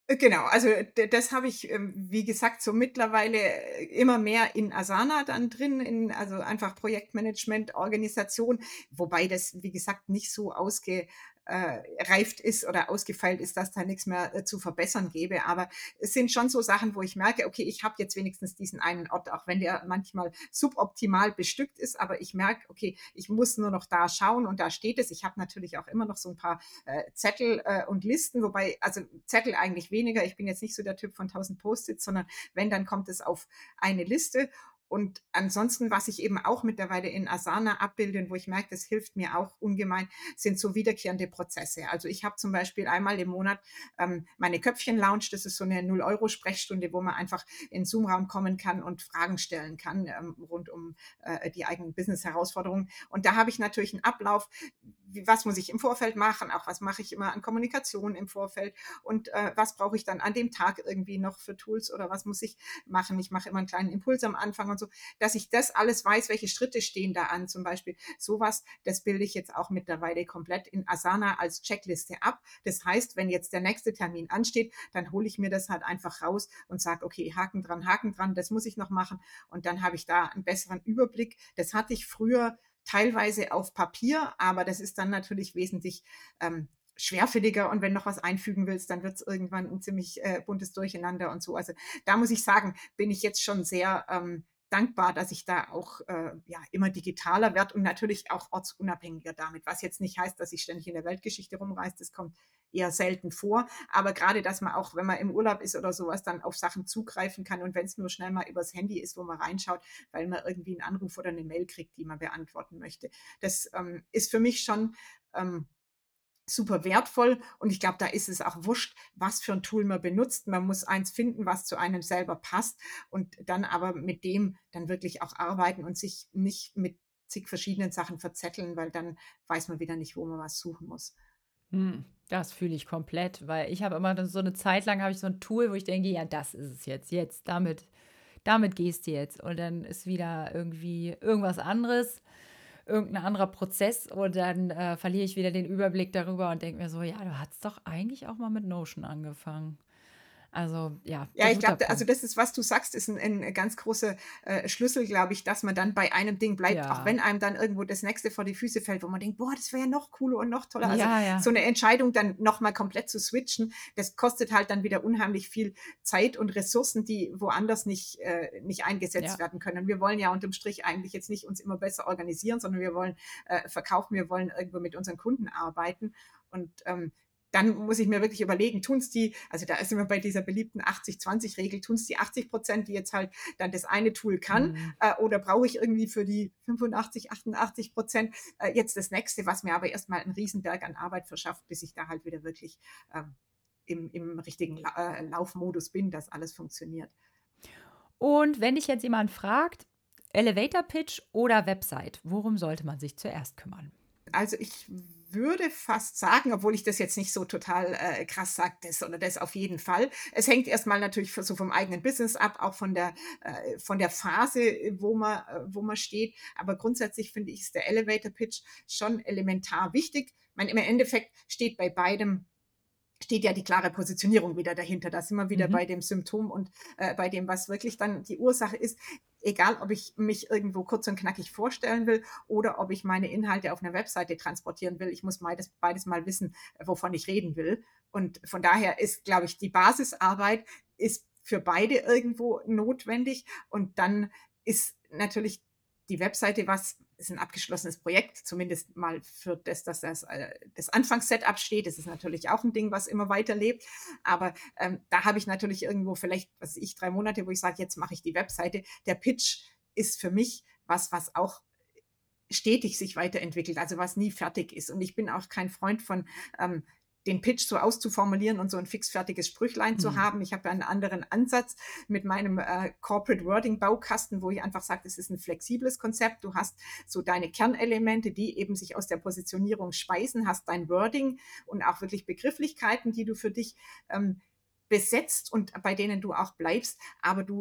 Äh, genau, also d das habe ich, ähm, wie gesagt, so mittlerweile äh, immer mehr in Asana dann drin, in also einfach Projektmanagement, Organisation, wobei das, wie gesagt, nicht so ausge äh, reift ist oder ausgefeilt ist, dass da nichts mehr, äh, zu verbessern gäbe. Aber es sind schon so Sachen, wo ich merke: „Okay, ich habe jetzt wenigstens diesen einen Ort“, auch wenn der manchmal suboptimal bestückt ist, aber ich merke: „Okay, ich muss nur noch da schauen und da steht es.“ Ich habe natürlich auch immer noch so ein paar äh, Zettel äh, und Listen, wobei, also Zettel eigentlich weniger. Ich bin jetzt nicht so der Typ von tausend Post-its, sondern wenn, dann kommt es auf eine Liste. Und ansonsten, was ich eben auch mittlerweile in Asana abbilde und wo ich merke, das hilft mir auch ungemein, sind so wiederkehrende Prozesse. Also ich habe zum Beispiel einmal im Monat ähm, meine Köpfchen-Lounge, das ist so eine null-Euro-Sprechstunde, wo man einfach in den Zoom-Raum kommen kann und Fragen stellen kann ähm, rund um äh, die eigenen Business-Herausforderungen. Und da habe ich natürlich einen Ablauf, wie, was muss ich im Vorfeld machen, auch was mache ich immer an Kommunikation im Vorfeld und äh, was brauche ich dann an dem Tag irgendwie noch für Tools oder was muss ich machen. Ich mache immer einen kleinen Impuls am Anfang und so, dass ich das alles weiß, welche Schritte stehen da an zum Beispiel. Sowas, das bilde ich jetzt auch mittlerweile komplett in Asana als Checkliste ab. Das heißt, wenn jetzt der nächste Termin ansteht, dann hole ich mir das halt einfach raus und sage, okay, Haken dran, Haken dran, das muss ich noch machen. Und dann habe ich da einen besseren Überblick. Das hatte ich früher teilweise auf Papier, aber das ist dann natürlich wesentlich ähm, schwerfälliger und wenn noch was einfügen willst, dann wird es irgendwann ein ziemlich äh, buntes Durcheinander und so. Also da muss ich sagen, bin ich jetzt schon sehr ähm, dankbar, dass ich da auch äh, ja, immer digitaler werde und natürlich auch ortsunabhängiger damit, was jetzt nicht heißt, dass ich ständig in der Weltgeschichte rumreise, das kommt eher selten vor, aber gerade, dass man auch, wenn man im Urlaub ist oder sowas, dann auf Sachen zugreifen kann und wenn es nur schnell mal übers Handy ist, wo man reinschaut, weil man irgendwie einen Anruf oder eine Mail kriegt, die man beantworten möchte. Das ähm, ist für mich schon ähm, super wertvoll und ich glaube, da ist es auch wurscht, was für ein Tool man benutzt. Man muss eins finden, was zu einem selber passt und dann aber mit dem dann wirklich auch arbeiten und sich nicht mit zig verschiedenen Sachen verzetteln, weil dann weiß man wieder nicht, wo man was suchen muss. Hm, das fühle ich komplett, weil ich habe immer dann so eine Zeit lang habe ich so ein Tool, wo ich denke: „Ja, das ist es jetzt. Jetzt damit damit gehst du jetzt.“ Und dann ist wieder irgendwie irgendwas anderes, irgendein anderer Prozess und dann, äh, verliere ich wieder den Überblick darüber und denke mir so: „Ja, du hattest doch eigentlich auch mal mit Notion angefangen.“ Also, ja, Ja, ich guter glaube, also Punkt. das ist, was du sagst, ist ein 'n ganz großer äh, Schlüssel, glaube ich, dass man dann bei einem Ding bleibt, auch Ja. wenn einem dann irgendwo das Nächste vor die Füße fällt, wo man denkt: „Boah, das wäre ja noch cooler und noch toller.“ Also, Ja, ja. so eine Entscheidung dann noch mal komplett zu switchen, das kostet halt dann wieder unheimlich viel Zeit und Ressourcen, die woanders nicht äh, nicht eingesetzt Ja. werden können. Wir wollen ja unterm Strich eigentlich jetzt nicht uns immer besser organisieren, sondern wir wollen äh, verkaufen, wir wollen irgendwo mit unseren Kunden arbeiten und, ähm, dann muss ich mir wirklich überlegen, tun es die, also da ist immer bei dieser beliebten achtzig zwanzig Regel, tun es die achtzig Prozent, die jetzt halt dann das eine Tool kann, Mhm. äh, oder brauche ich irgendwie für die fünfundachtzig, achtundachtzig Prozent äh, jetzt das nächste, was mir aber erstmal einen Riesenberg an Arbeit verschafft, bis ich da halt wieder wirklich ähm, im, im richtigen La äh, Laufmodus bin, dass alles funktioniert. Und wenn dich jetzt jemand fragt, Elevator Pitch oder Website, worum sollte man sich zuerst kümmern? Also, ich würde fast sagen, obwohl ich das jetzt nicht so total, äh, krass sage, das oder das auf jeden Fall. Es hängt erst mal natürlich v so vom eigenen Business ab, auch von der äh, von der Phase, äh, wo man äh, wo man steht. Aber grundsätzlich finde ich, ist der Elevator Pitch schon elementar wichtig. Ich meine, im Endeffekt steht bei beidem steht ja die klare Positionierung wieder dahinter. Da sind wir wieder Mhm. bei dem Symptom und äh, bei dem, was wirklich dann die Ursache ist. Egal, ob ich mich irgendwo kurz und knackig vorstellen will oder ob ich meine Inhalte auf einer Webseite transportieren will. Ich muss beides, beides mal wissen, wovon ich reden will. Und von daher ist, glaube ich, die Basisarbeit ist für beide irgendwo notwendig. Und dann ist natürlich die Webseite was, ist ein abgeschlossenes Projekt, zumindest mal für das, dass das, äh, das Anfangssetup steht. Das ist natürlich auch ein Ding, was immer weiterlebt. Aber ähm, da habe ich natürlich irgendwo vielleicht, was weiß ich, drei Monate, wo ich sage, jetzt mache ich die Webseite. Der Pitch ist für mich was, was auch stetig sich weiterentwickelt, also was nie fertig ist. Und ich bin auch kein Freund von ähm, den Pitch so auszuformulieren und so ein fixfertiges Sprüchlein zu Mhm. haben. Ich habe ja einen anderen Ansatz mit meinem äh, Corporate Wording Baukasten, wo ich einfach sage, das ist ein flexibles Konzept. Du hast so deine Kernelemente, die eben sich aus der Positionierung speisen, hast dein Wording und auch wirklich Begrifflichkeiten, die du für dich ähm, besetzt und bei denen du auch bleibst. Aber du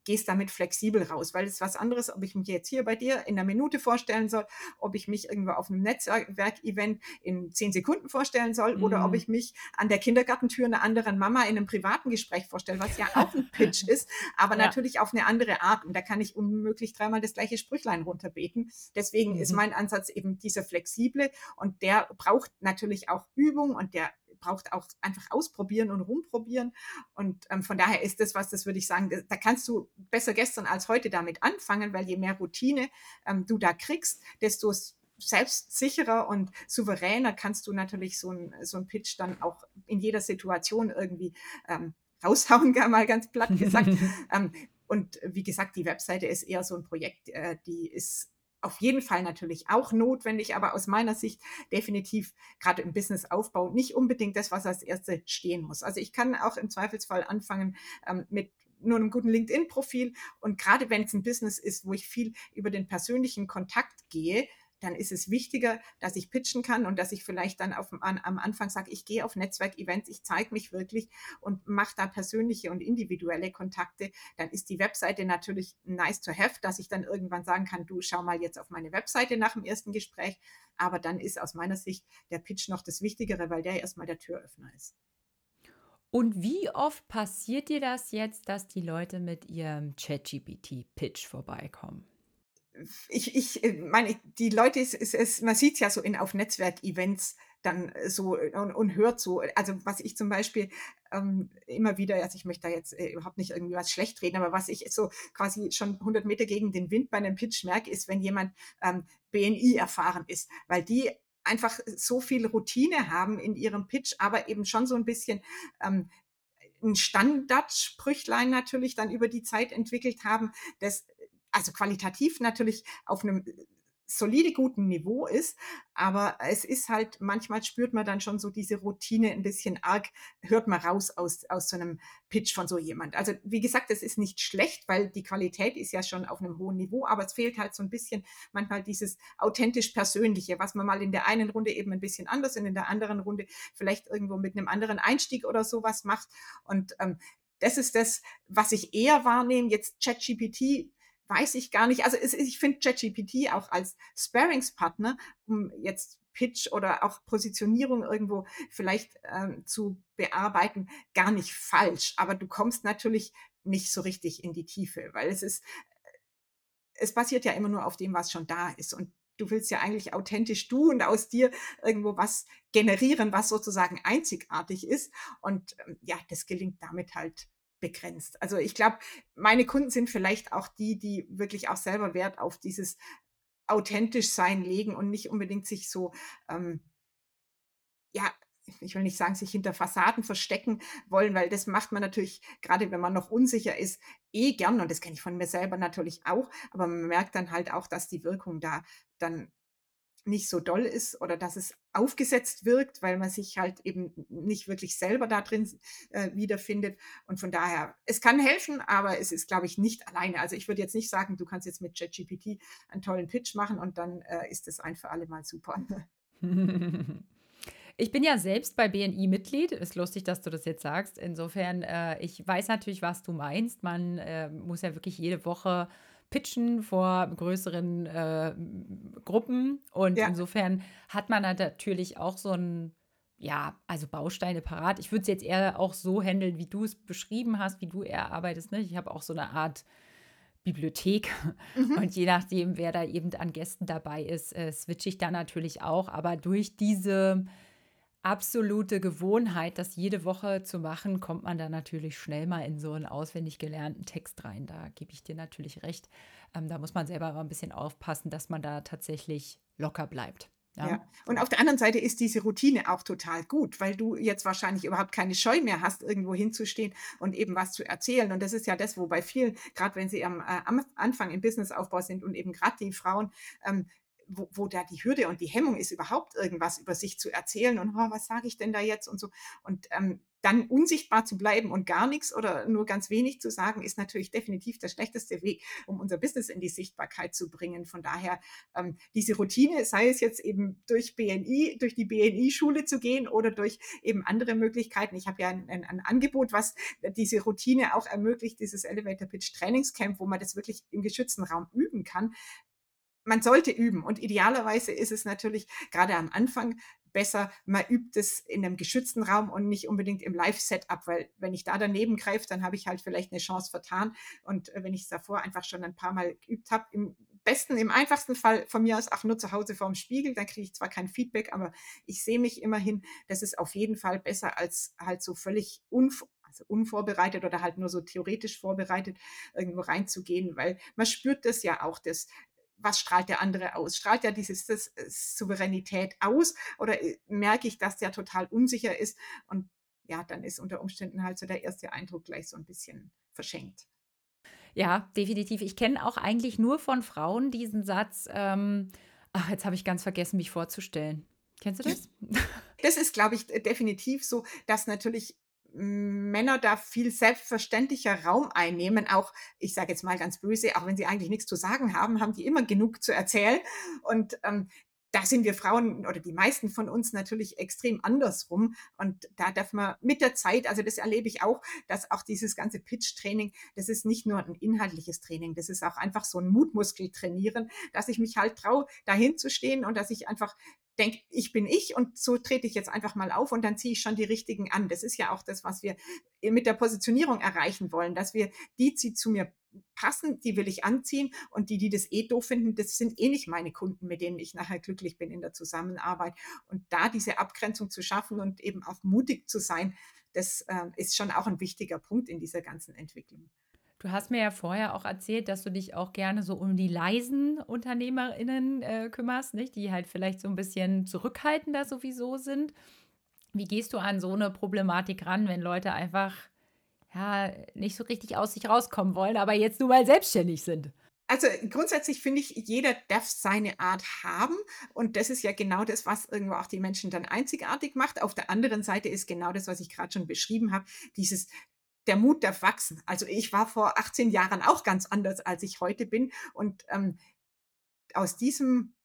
gehst damit flexibel raus, weil es ist was anderes, ob ich mich jetzt hier bei dir in einer Minute vorstellen soll, ob ich mich irgendwo auf einem Netzwerkevent in zehn Sekunden vorstellen soll oder ob Mhm. ich mich an der Kindergartentür einer anderen Mama in einem privaten Gespräch vorstelle, was ja auch ein Pitch ist, aber Ja. natürlich auf eine andere Art. Und da kann ich unmöglich dreimal das gleiche Sprüchlein runterbeten. Deswegen ist Mhm. mein Ansatz eben dieser flexible und der braucht natürlich auch Übung und der braucht auch einfach ausprobieren und rumprobieren. Und ähm, von daher ist das was, das würde ich sagen, da, da kannst du besser gestern als heute damit anfangen, weil je mehr Routine ähm, du da kriegst, desto selbstsicherer und souveräner kannst du natürlich so ein, so ein Pitch dann auch in jeder Situation irgendwie ähm, raushauen, mal ganz platt gesagt. Ähm, und wie gesagt, die Webseite ist eher so ein Projekt, äh, die ist auf jeden Fall natürlich auch notwendig, aber aus meiner Sicht definitiv gerade im Businessaufbau nicht unbedingt das, was als Erste stehen muss. Also ich kann auch im Zweifelsfall anfangen ähm, mit nur einem guten LinkedIn-Profil und gerade wenn es ein Business ist, wo ich viel über den persönlichen Kontakt gehe, dann ist es wichtiger, dass ich pitchen kann und dass ich vielleicht dann auf, an, am Anfang sage, ich gehe auf Netzwerkevents, ich zeige mich wirklich und mache da persönliche und individuelle Kontakte. Dann ist die Webseite natürlich nice to have, dass ich dann irgendwann sagen kann, du schau mal jetzt auf meine Webseite nach dem ersten Gespräch. Aber dann ist aus meiner Sicht der Pitch noch das Wichtigere, weil der erstmal der Türöffner ist. Und wie oft passiert dir das jetzt, dass die Leute mit ihrem ChatGPT-Pitch vorbeikommen? Ich, ich äh, meine, die Leute, es, es, es, man sieht es ja so in, auf Netzwerkevents dann äh, so äh, und, und hört so. Also was ich zum Beispiel ähm, immer wieder, also ich möchte da jetzt äh, überhaupt nicht irgendwie was schlecht reden, aber was ich so quasi schon hundert Meter gegen den Wind bei einem Pitch merke, ist, wenn jemand ähm, B N I erfahren ist, weil die einfach so viel Routine haben in ihrem Pitch, aber eben schon so ein bisschen ähm, ein Standardsprüchlein natürlich dann über die Zeit entwickelt haben, das also qualitativ natürlich auf einem solide guten Niveau ist, aber es ist halt, manchmal spürt man dann schon so diese Routine ein bisschen arg, hört man raus aus, aus so einem Pitch von so jemand. Also wie gesagt, es ist nicht schlecht, weil die Qualität ist ja schon auf einem hohen Niveau, aber es fehlt halt so ein bisschen manchmal dieses authentisch Persönliche, was man mal in der einen Runde eben ein bisschen anders und in der anderen Runde vielleicht irgendwo mit einem anderen Einstieg oder sowas macht. Und ähm, das ist das, was ich eher wahrnehme. Jetzt ChatGPT weiß ich gar nicht. Also es, ich finde ChatGPT auch als Sparingspartner, um jetzt Pitch oder auch Positionierung irgendwo vielleicht ähm, zu bearbeiten, gar nicht falsch. Aber du kommst natürlich nicht so richtig in die Tiefe, weil es ist, es basiert ja immer nur auf dem, was schon da ist. Und du willst ja eigentlich authentisch du und aus dir irgendwo was generieren, was sozusagen einzigartig ist. Und ähm, ja, das gelingt damit halt begrenzt. Also ich glaube, meine Kunden sind vielleicht auch die, die wirklich auch selber Wert auf dieses authentisch sein legen und nicht unbedingt sich so, ähm, ja, ich will nicht sagen, sich hinter Fassaden verstecken wollen, weil das macht man natürlich, gerade wenn man noch unsicher ist, eh gern und das kenne ich von mir selber natürlich auch, aber man merkt dann halt auch, dass die Wirkung da dann nicht so doll ist oder dass es aufgesetzt wirkt, weil man sich halt eben nicht wirklich selber da drin äh, wiederfindet. Und von daher, es kann helfen, aber es ist, glaube ich, nicht alleine. Also ich würde jetzt nicht sagen, du kannst jetzt mit ChatGPT einen tollen Pitch machen und dann äh, ist es ein für alle Mal super. Ich bin ja selbst bei B N I Mitglied. Ist lustig, dass du das jetzt sagst. Insofern, äh, ich weiß natürlich, was du meinst. Man äh, muss ja wirklich jede Woche pitchen vor größeren äh, Gruppen. Und Ja, insofern hat man dann natürlich auch so ein, ja, also Bausteine parat. Ich würde es jetzt eher auch so handeln, wie du es beschrieben hast, wie du eher arbeitest. Ne? Ich habe auch so eine Art Bibliothek. mhm. Und je nachdem, wer da eben an Gästen dabei ist, äh, switche ich da natürlich auch. Aber durch diese absolute Gewohnheit, das jede Woche zu machen, kommt man da natürlich schnell mal in so einen auswendig gelernten Text rein. Da gebe ich dir natürlich recht. Ähm, da muss man selber immer ein bisschen aufpassen, dass man da tatsächlich locker bleibt. Ja, Ja, und so. auf der anderen Seite ist diese Routine auch total gut, weil du jetzt wahrscheinlich überhaupt keine Scheu mehr hast, irgendwo hinzustehen und eben was zu erzählen. Und das ist ja das, wo bei vielen, gerade wenn sie am, äh, am Anfang im Businessaufbau sind und eben gerade die Frauen, ähm, wo, wo da die Hürde und die Hemmung ist, überhaupt irgendwas über sich zu erzählen und oh, was sage ich denn da jetzt und so. Und ähm, dann unsichtbar zu bleiben und gar nichts oder nur ganz wenig zu sagen, ist natürlich definitiv der schlechteste Weg, um unser Business in die Sichtbarkeit zu bringen. Von daher ähm, diese Routine, sei es jetzt eben durch B N I, durch die B N I-Schule zu gehen oder durch eben andere Möglichkeiten. Ich habe ja ein, ein, ein Angebot, was diese Routine auch ermöglicht, dieses Elevator Pitch Trainingscamp, wo man das wirklich im geschützten Raum üben kann. Man sollte üben und idealerweise ist es natürlich gerade am Anfang besser, man übt es in einem geschützten Raum und nicht unbedingt im Live-Setup, weil wenn ich da daneben greife, dann habe ich halt vielleicht eine Chance vertan und äh, wenn ich es davor einfach schon ein paar Mal geübt habe, im besten, im einfachsten Fall von mir aus auch nur zu Hause vorm Spiegel, dann kriege ich zwar kein Feedback, aber ich sehe mich immerhin, das ist auf jeden Fall besser als halt so völlig unv also unvorbereitet oder halt nur so theoretisch vorbereitet irgendwo reinzugehen, weil man spürt das ja auch, das was strahlt der andere aus? Strahlt er dieses das, äh, Souveränität aus oder, äh, merke ich, dass der total unsicher ist? Und ja, dann ist unter Umständen halt so der erste Eindruck gleich so ein bisschen verschenkt. Ja, definitiv. Ich kenne auch eigentlich nur von Frauen diesen Satz, ähm: „Ach, jetzt habe ich ganz vergessen, mich vorzustellen.“ Kennst du das? Das ist, glaube ich, definitiv so, dass natürlich Männer da viel selbstverständlicher Raum einnehmen. Auch, ich sage jetzt mal ganz böse, auch wenn sie eigentlich nichts zu sagen haben, haben die immer genug zu erzählen. Und ähm, da sind wir Frauen oder die meisten von uns natürlich extrem andersrum. Und da darf man mit der Zeit, also das erlebe ich auch, dass auch dieses ganze Pitch-Training, das ist nicht nur ein inhaltliches Training, das ist auch einfach so ein Mutmuskel trainieren, dass ich mich halt traue, dahin zu stehen und dass ich einfach denke, ich bin ich und so trete ich jetzt einfach mal auf und dann ziehe ich schon die richtigen an. Das ist ja auch das, was wir mit der Positionierung erreichen wollen, dass wir die, die zu mir passen, die will ich anziehen und die, die das eh doof finden, das sind eh nicht meine Kunden, mit denen ich nachher glücklich bin in der Zusammenarbeit. Und da diese Abgrenzung zu schaffen und eben auch mutig zu sein, das äh, ist schon auch ein wichtiger Punkt in dieser ganzen Entwicklung. Du hast mir ja vorher auch erzählt, dass du dich auch gerne so um die leisen UnternehmerInnen, äh, kümmerst, nicht? Die halt vielleicht so ein bisschen zurückhaltender sowieso sind. Wie gehst du an so eine Problematik ran, wenn Leute einfach, ja, nicht so richtig aus sich rauskommen wollen, aber jetzt nun mal selbstständig sind? Also, grundsätzlich finde ich, jeder darf seine Art haben und das ist ja genau das, was irgendwo auch die Menschen dann einzigartig macht. Auf der anderen Seite ist genau das, was ich gerade schon beschrieben habe, dieses der Mut darf wachsen. Also, ich war vor achtzehn Jahren auch ganz anders, als ich heute bin und, ähm, aus diesem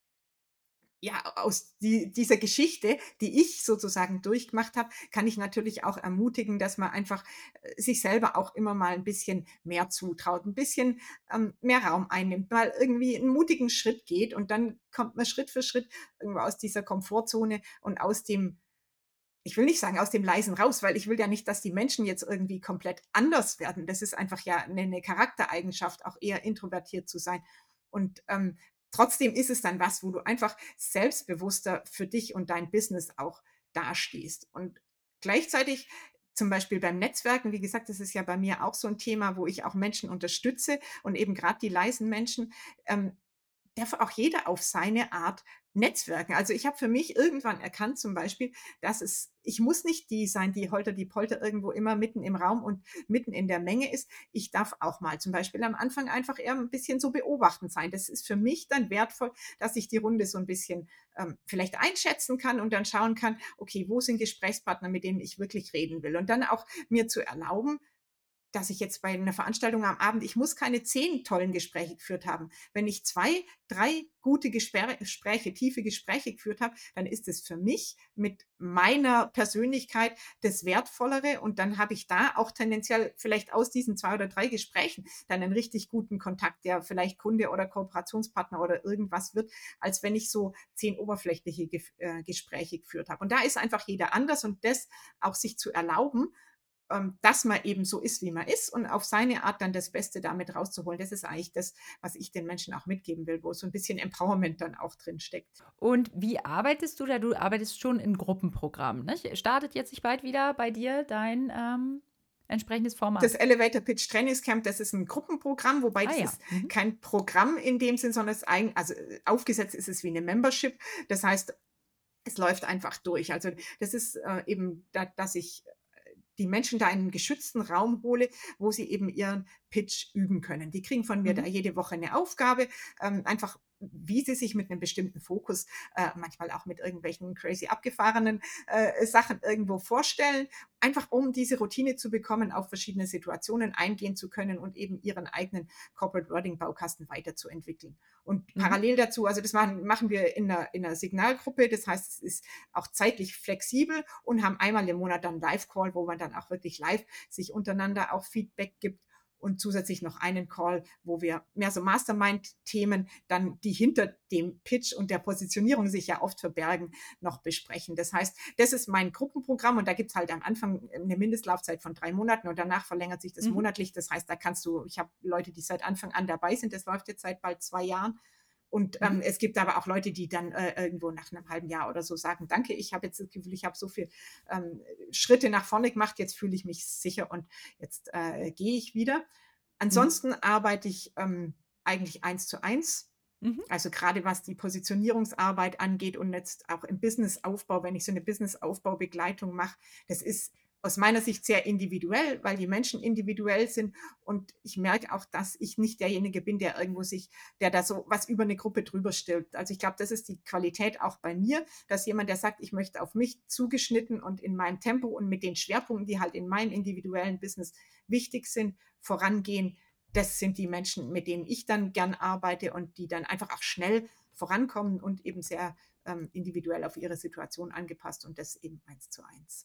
ja, aus die dieser Geschichte, die ich sozusagen durchgemacht habe, kann ich natürlich auch ermutigen, dass man einfach, äh, sich selber auch immer mal ein bisschen mehr zutraut, ein bisschen, ähm, mehr Raum einnimmt, mal irgendwie einen mutigen Schritt geht und dann kommt man Schritt für Schritt irgendwo aus dieser Komfortzone und aus dem ich will nicht sagen aus dem Leisen raus, weil ich will ja nicht, dass die Menschen jetzt irgendwie komplett anders werden. Das ist einfach ja eine 'ne Charaktereigenschaft, auch eher introvertiert zu sein. Und, ähm, trotzdem ist es dann was, wo du einfach selbstbewusster für dich und dein Business auch dastehst. Und gleichzeitig zum Beispiel beim Netzwerken, wie gesagt, das ist ja bei mir auch so ein Thema, wo ich auch Menschen unterstütze und eben gerade die leisen Menschen, ähm, darf auch jeder auf seine Art netzwerken. Also, ich habe für mich irgendwann erkannt zum Beispiel, dass es ich muss nicht die sein, die holter die Polter irgendwo immer mitten im Raum und mitten in der Menge ist. Ich darf auch mal zum Beispiel am Anfang einfach eher ein bisschen so beobachtend sein. Das ist für mich dann wertvoll, dass ich die Runde so ein bisschen, ähm, vielleicht einschätzen kann und dann schauen kann: „Okay, wo sind Gesprächspartner, mit denen ich wirklich reden will?“ Und dann auch mir zu erlauben, dass ich jetzt bei einer Veranstaltung am Abend ich muss keine zehn tollen Gespräche geführt haben. Wenn ich zwei, drei gute Gespräche Gespräche, tiefe Gespräche geführt habe, dann ist es für mich mit meiner Persönlichkeit das Wertvollere und dann habe ich da auch tendenziell vielleicht aus diesen zwei oder drei Gesprächen dann einen richtig guten Kontakt, der vielleicht Kunde oder Kooperationspartner oder irgendwas wird, als wenn ich so zehn oberflächliche Gef äh, Gespräche geführt habe. Und da ist einfach jeder anders und das auch sich zu erlauben, ähm, dass man eben so ist, wie man ist und auf seine Art dann das Beste damit rauszuholen. Das ist eigentlich das, was ich den Menschen auch mitgeben will, wo so ein bisschen Empowerment dann auch drin steckt. Und wie arbeitest du da? Du arbeitest schon in Gruppenprogrammen, nicht? Startet jetzt nicht bald wieder bei dir dein, ähm, entsprechendes Das Format? Elevator Pitch Trainingscamp, das ist ein Gruppenprogramm, wobei Ah das ja, ist mhm. kein Programm in dem Sinn, sondern es ist eigen also, äh, aufgesetzt ist es wie eine Membership. Das heißt, es läuft einfach durch. Also, das ist, äh, eben da dass ich die Menschen da in 'n geschützten Raum hole, wo sie eben ihren Pitch üben können. Die kriegen von mir da Mhm. jede Woche eine Aufgabe, ähm, einfach wie sie sich mit einem bestimmten Fokus, äh, manchmal auch mit irgendwelchen crazy abgefahrenen äh, Sachen irgendwo vorstellen, einfach um diese Routine zu bekommen, auf verschiedene Situationen eingehen zu können und eben ihren eigenen Corporate Wording Baukasten weiterzuentwickeln. Und Mhm. parallel dazu, also das machen, machen wir in einer, in einer Signalgruppe, das heißt, es ist auch zeitlich flexibel und haben einmal im Monat dann Live-Call, wo man dann auch wirklich live sich untereinander auch Feedback gibt und zusätzlich noch einen Call, wo wir mehr so Mastermind-Themen dann, die hinter dem Pitch und der Positionierung sich ja oft verbergen, noch besprechen. Das heißt, das ist mein Gruppenprogramm und da gibt es halt am Anfang eine Mindestlaufzeit von drei Monaten und danach verlängert sich das Mhm. monatlich. Das heißt, da kannst du, ich habe Leute, die seit Anfang an dabei sind, das läuft jetzt seit bald zwei Jahren. Und Mhm. ähm, es gibt aber auch Leute, die dann äh, irgendwo nach einem halben Jahr oder so sagen, danke, ich habe jetzt das Gefühl, ich habe so viele ähm, Schritte nach vorne gemacht, jetzt fühle ich mich sicher und jetzt äh, gehe ich wieder. Mhm. Ansonsten arbeite ich ähm, eigentlich eins zu eins. Mhm. Also gerade was die Positionierungsarbeit angeht und jetzt auch im Businessaufbau, wenn ich so eine Businessaufbaubegleitung mache, das ist aus meiner Sicht sehr individuell, weil die Menschen individuell sind und ich merke auch, dass ich nicht derjenige bin, der irgendwo sich, der da so was über eine Gruppe drüber stülpt. Also ich glaube, das ist die Qualität auch bei mir, dass jemand, der sagt, ich möchte auf mich zugeschnitten und in meinem Tempo und mit den Schwerpunkten, die halt in meinem individuellen Business wichtig sind, vorangehen. Das sind die Menschen, mit denen ich dann gern arbeite und die dann einfach auch schnell vorankommen und eben sehr ähm, individuell auf ihre Situation angepasst und das eben eins zu eins.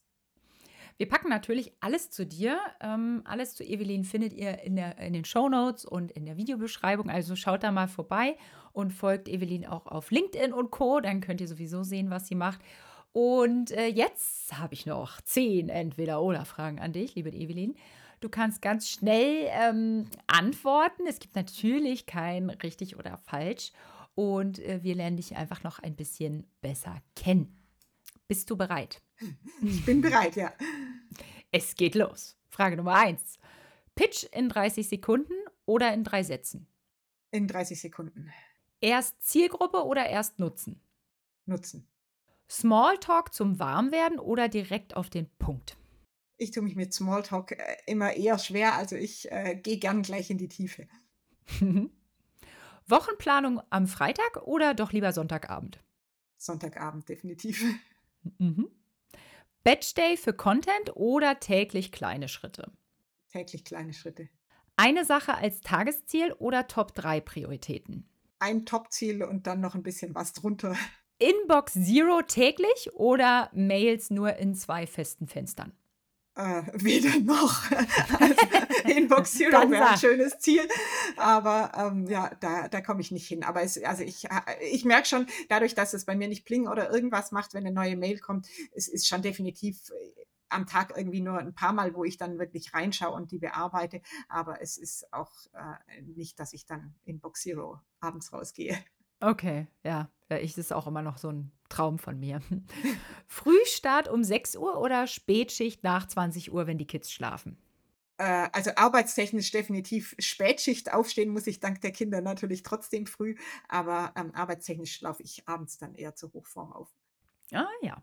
Wir packen natürlich alles zu dir. Ähm, alles zu Evelyn findet ihr in, der, in den Shownotes und in der Videobeschreibung. Also schaut da mal vorbei und folgt Evelyn auch auf LinkedIn und Co. Dann könnt ihr sowieso sehen, was sie macht. Und äh, jetzt habe ich noch zehn Entweder-Oder-Fragen an dich, liebe Evelyn. Du kannst ganz schnell ähm, antworten. Es gibt natürlich kein richtig oder falsch. Und äh, wir lernen dich einfach noch ein bisschen besser kennen. Bist du bereit? Ich bin bereit, ja. Es geht los. Frage Nummer eins. Pitch in dreißig Sekunden oder in drei Sätzen? In dreißig Sekunden Erst Zielgruppe oder erst Nutzen? nutzen. Smalltalk zum Warmwerden oder direkt auf den Punkt? Ich tue mich mit Smalltalk äh, immer eher schwer, also ich äh, gehe gern gleich in die Tiefe. Wochenplanung am Freitag oder doch lieber Sonntagabend? Sonntagabend definitiv. Mhm. Batchday für Content oder täglich kleine Schritte? Täglich kleine Schritte. Eine Sache als Tagesziel oder Top drei Prioritäten? Ein Top-Ziel und dann noch ein bisschen was drunter. Inbox Zero täglich oder Mails nur in zwei festen Fenstern? Äh, weder noch. Also, Inbox Zero Dann wäre ein sag. schönes Ziel, aber ähm, ja, da, da komme ich nicht hin. Aber es, also ich, äh, ich merke schon, dadurch, dass es bei mir nicht Pling oder irgendwas macht, wenn eine neue Mail kommt, es ist schon definitiv äh, am Tag irgendwie nur ein paar Mal, wo ich dann wirklich reinschaue und die bearbeite. Aber es ist auch äh, nicht, dass ich dann Inbox Zero abends rausgehe. Okay, ja. Ja, ich das ist auch immer noch so ein Traum von mir. Frühstart um sechs Uhr oder Spätschicht nach zwanzig Uhr, wenn die Kids schlafen? Äh, also arbeitstechnisch definitiv Spätschicht aufstehen muss ich dank der Kinder natürlich trotzdem früh, aber ähm, arbeitstechnisch laufe ich abends dann eher zur Hochform auf. Ah ja.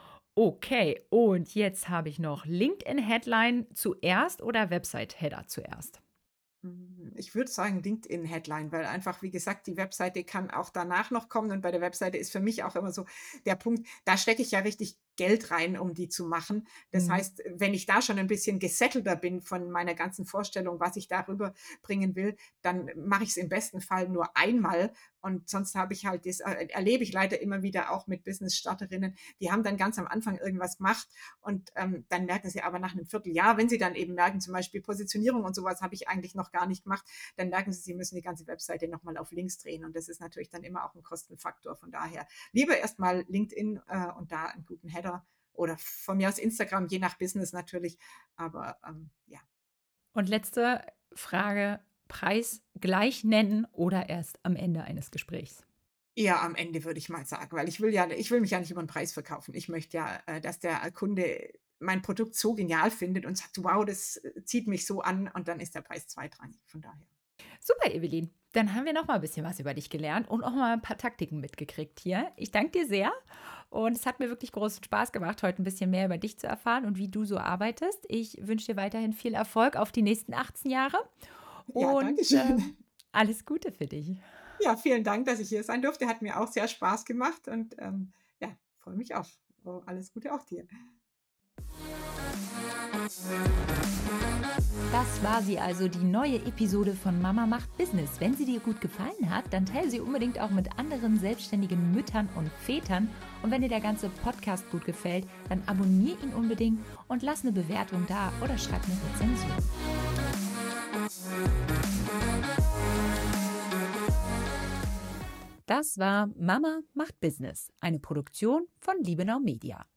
Okay, und jetzt habe ich noch LinkedIn-Headline zuerst oder Website-Header zuerst? Hm, ich würde sagen LinkedIn-Headline, weil einfach, wie gesagt, die Webseite kann auch danach noch kommen und bei der Webseite ist für mich auch immer so der Punkt, da stecke ich ja richtig Geld rein, um die zu machen. Das Mhm. heißt, wenn ich da schon ein bisschen gesettelter bin von meiner ganzen Vorstellung, was ich darüber bringen will, dann mache ich es im besten Fall nur einmal und sonst habe ich halt das äh, erlebe ich leider immer wieder auch mit Business-Starterinnen, die haben dann ganz am Anfang irgendwas gemacht und ähm, dann merken sie aber nach einem Vierteljahr, wenn sie dann eben merken, zum Beispiel Positionierung und sowas habe ich eigentlich noch gar nicht gemacht, dann merken sie, sie müssen die ganze Webseite nochmal auf Links drehen und das ist natürlich dann immer auch ein Kostenfaktor. Von daher lieber erstmal LinkedIn äh, und da einen guten Header oder von mir aus Instagram, je nach Business natürlich, aber ähm, ja. Und letzte Frage: Preis gleich nennen oder erst am Ende eines Gesprächs? Eher am Ende, würde ich mal sagen, weil ich will ja ich will mich ja nicht über den Preis verkaufen. Ich möchte ja, äh, dass der Kunde mein Produkt so genial findet und sagt: „Wow, das äh, zieht mich so an“, und dann ist der Preis zweitrangig, von daher. Super, Evelyn. Dann haben wir noch mal ein bisschen was über dich gelernt und auch mal ein paar Taktiken mitgekriegt hier. Ich danke dir sehr und es hat mir wirklich großen Spaß gemacht, heute ein bisschen mehr über dich zu erfahren und wie du so arbeitest. Ich wünsche dir weiterhin viel Erfolg auf die nächsten achtzehn Jahre Ja, danke und, schön. ähm, alles Gute für dich. Ja, vielen Dank, dass ich hier sein durfte. Hat mir auch sehr Spaß gemacht und, ähm, ja, freue mich auch. Oh, alles Gute auch dir. Das war sie also, die neue Episode von Mama macht Business. Wenn sie dir gut gefallen hat, dann teile sie unbedingt auch mit anderen selbstständigen Müttern und Vätern. Und wenn dir der ganze Podcast gut gefällt, dann abonniere ihn unbedingt und lass eine Bewertung da oder schreib eine Rezension. Das war Mama macht Business, eine Produktion von Liebenau Media.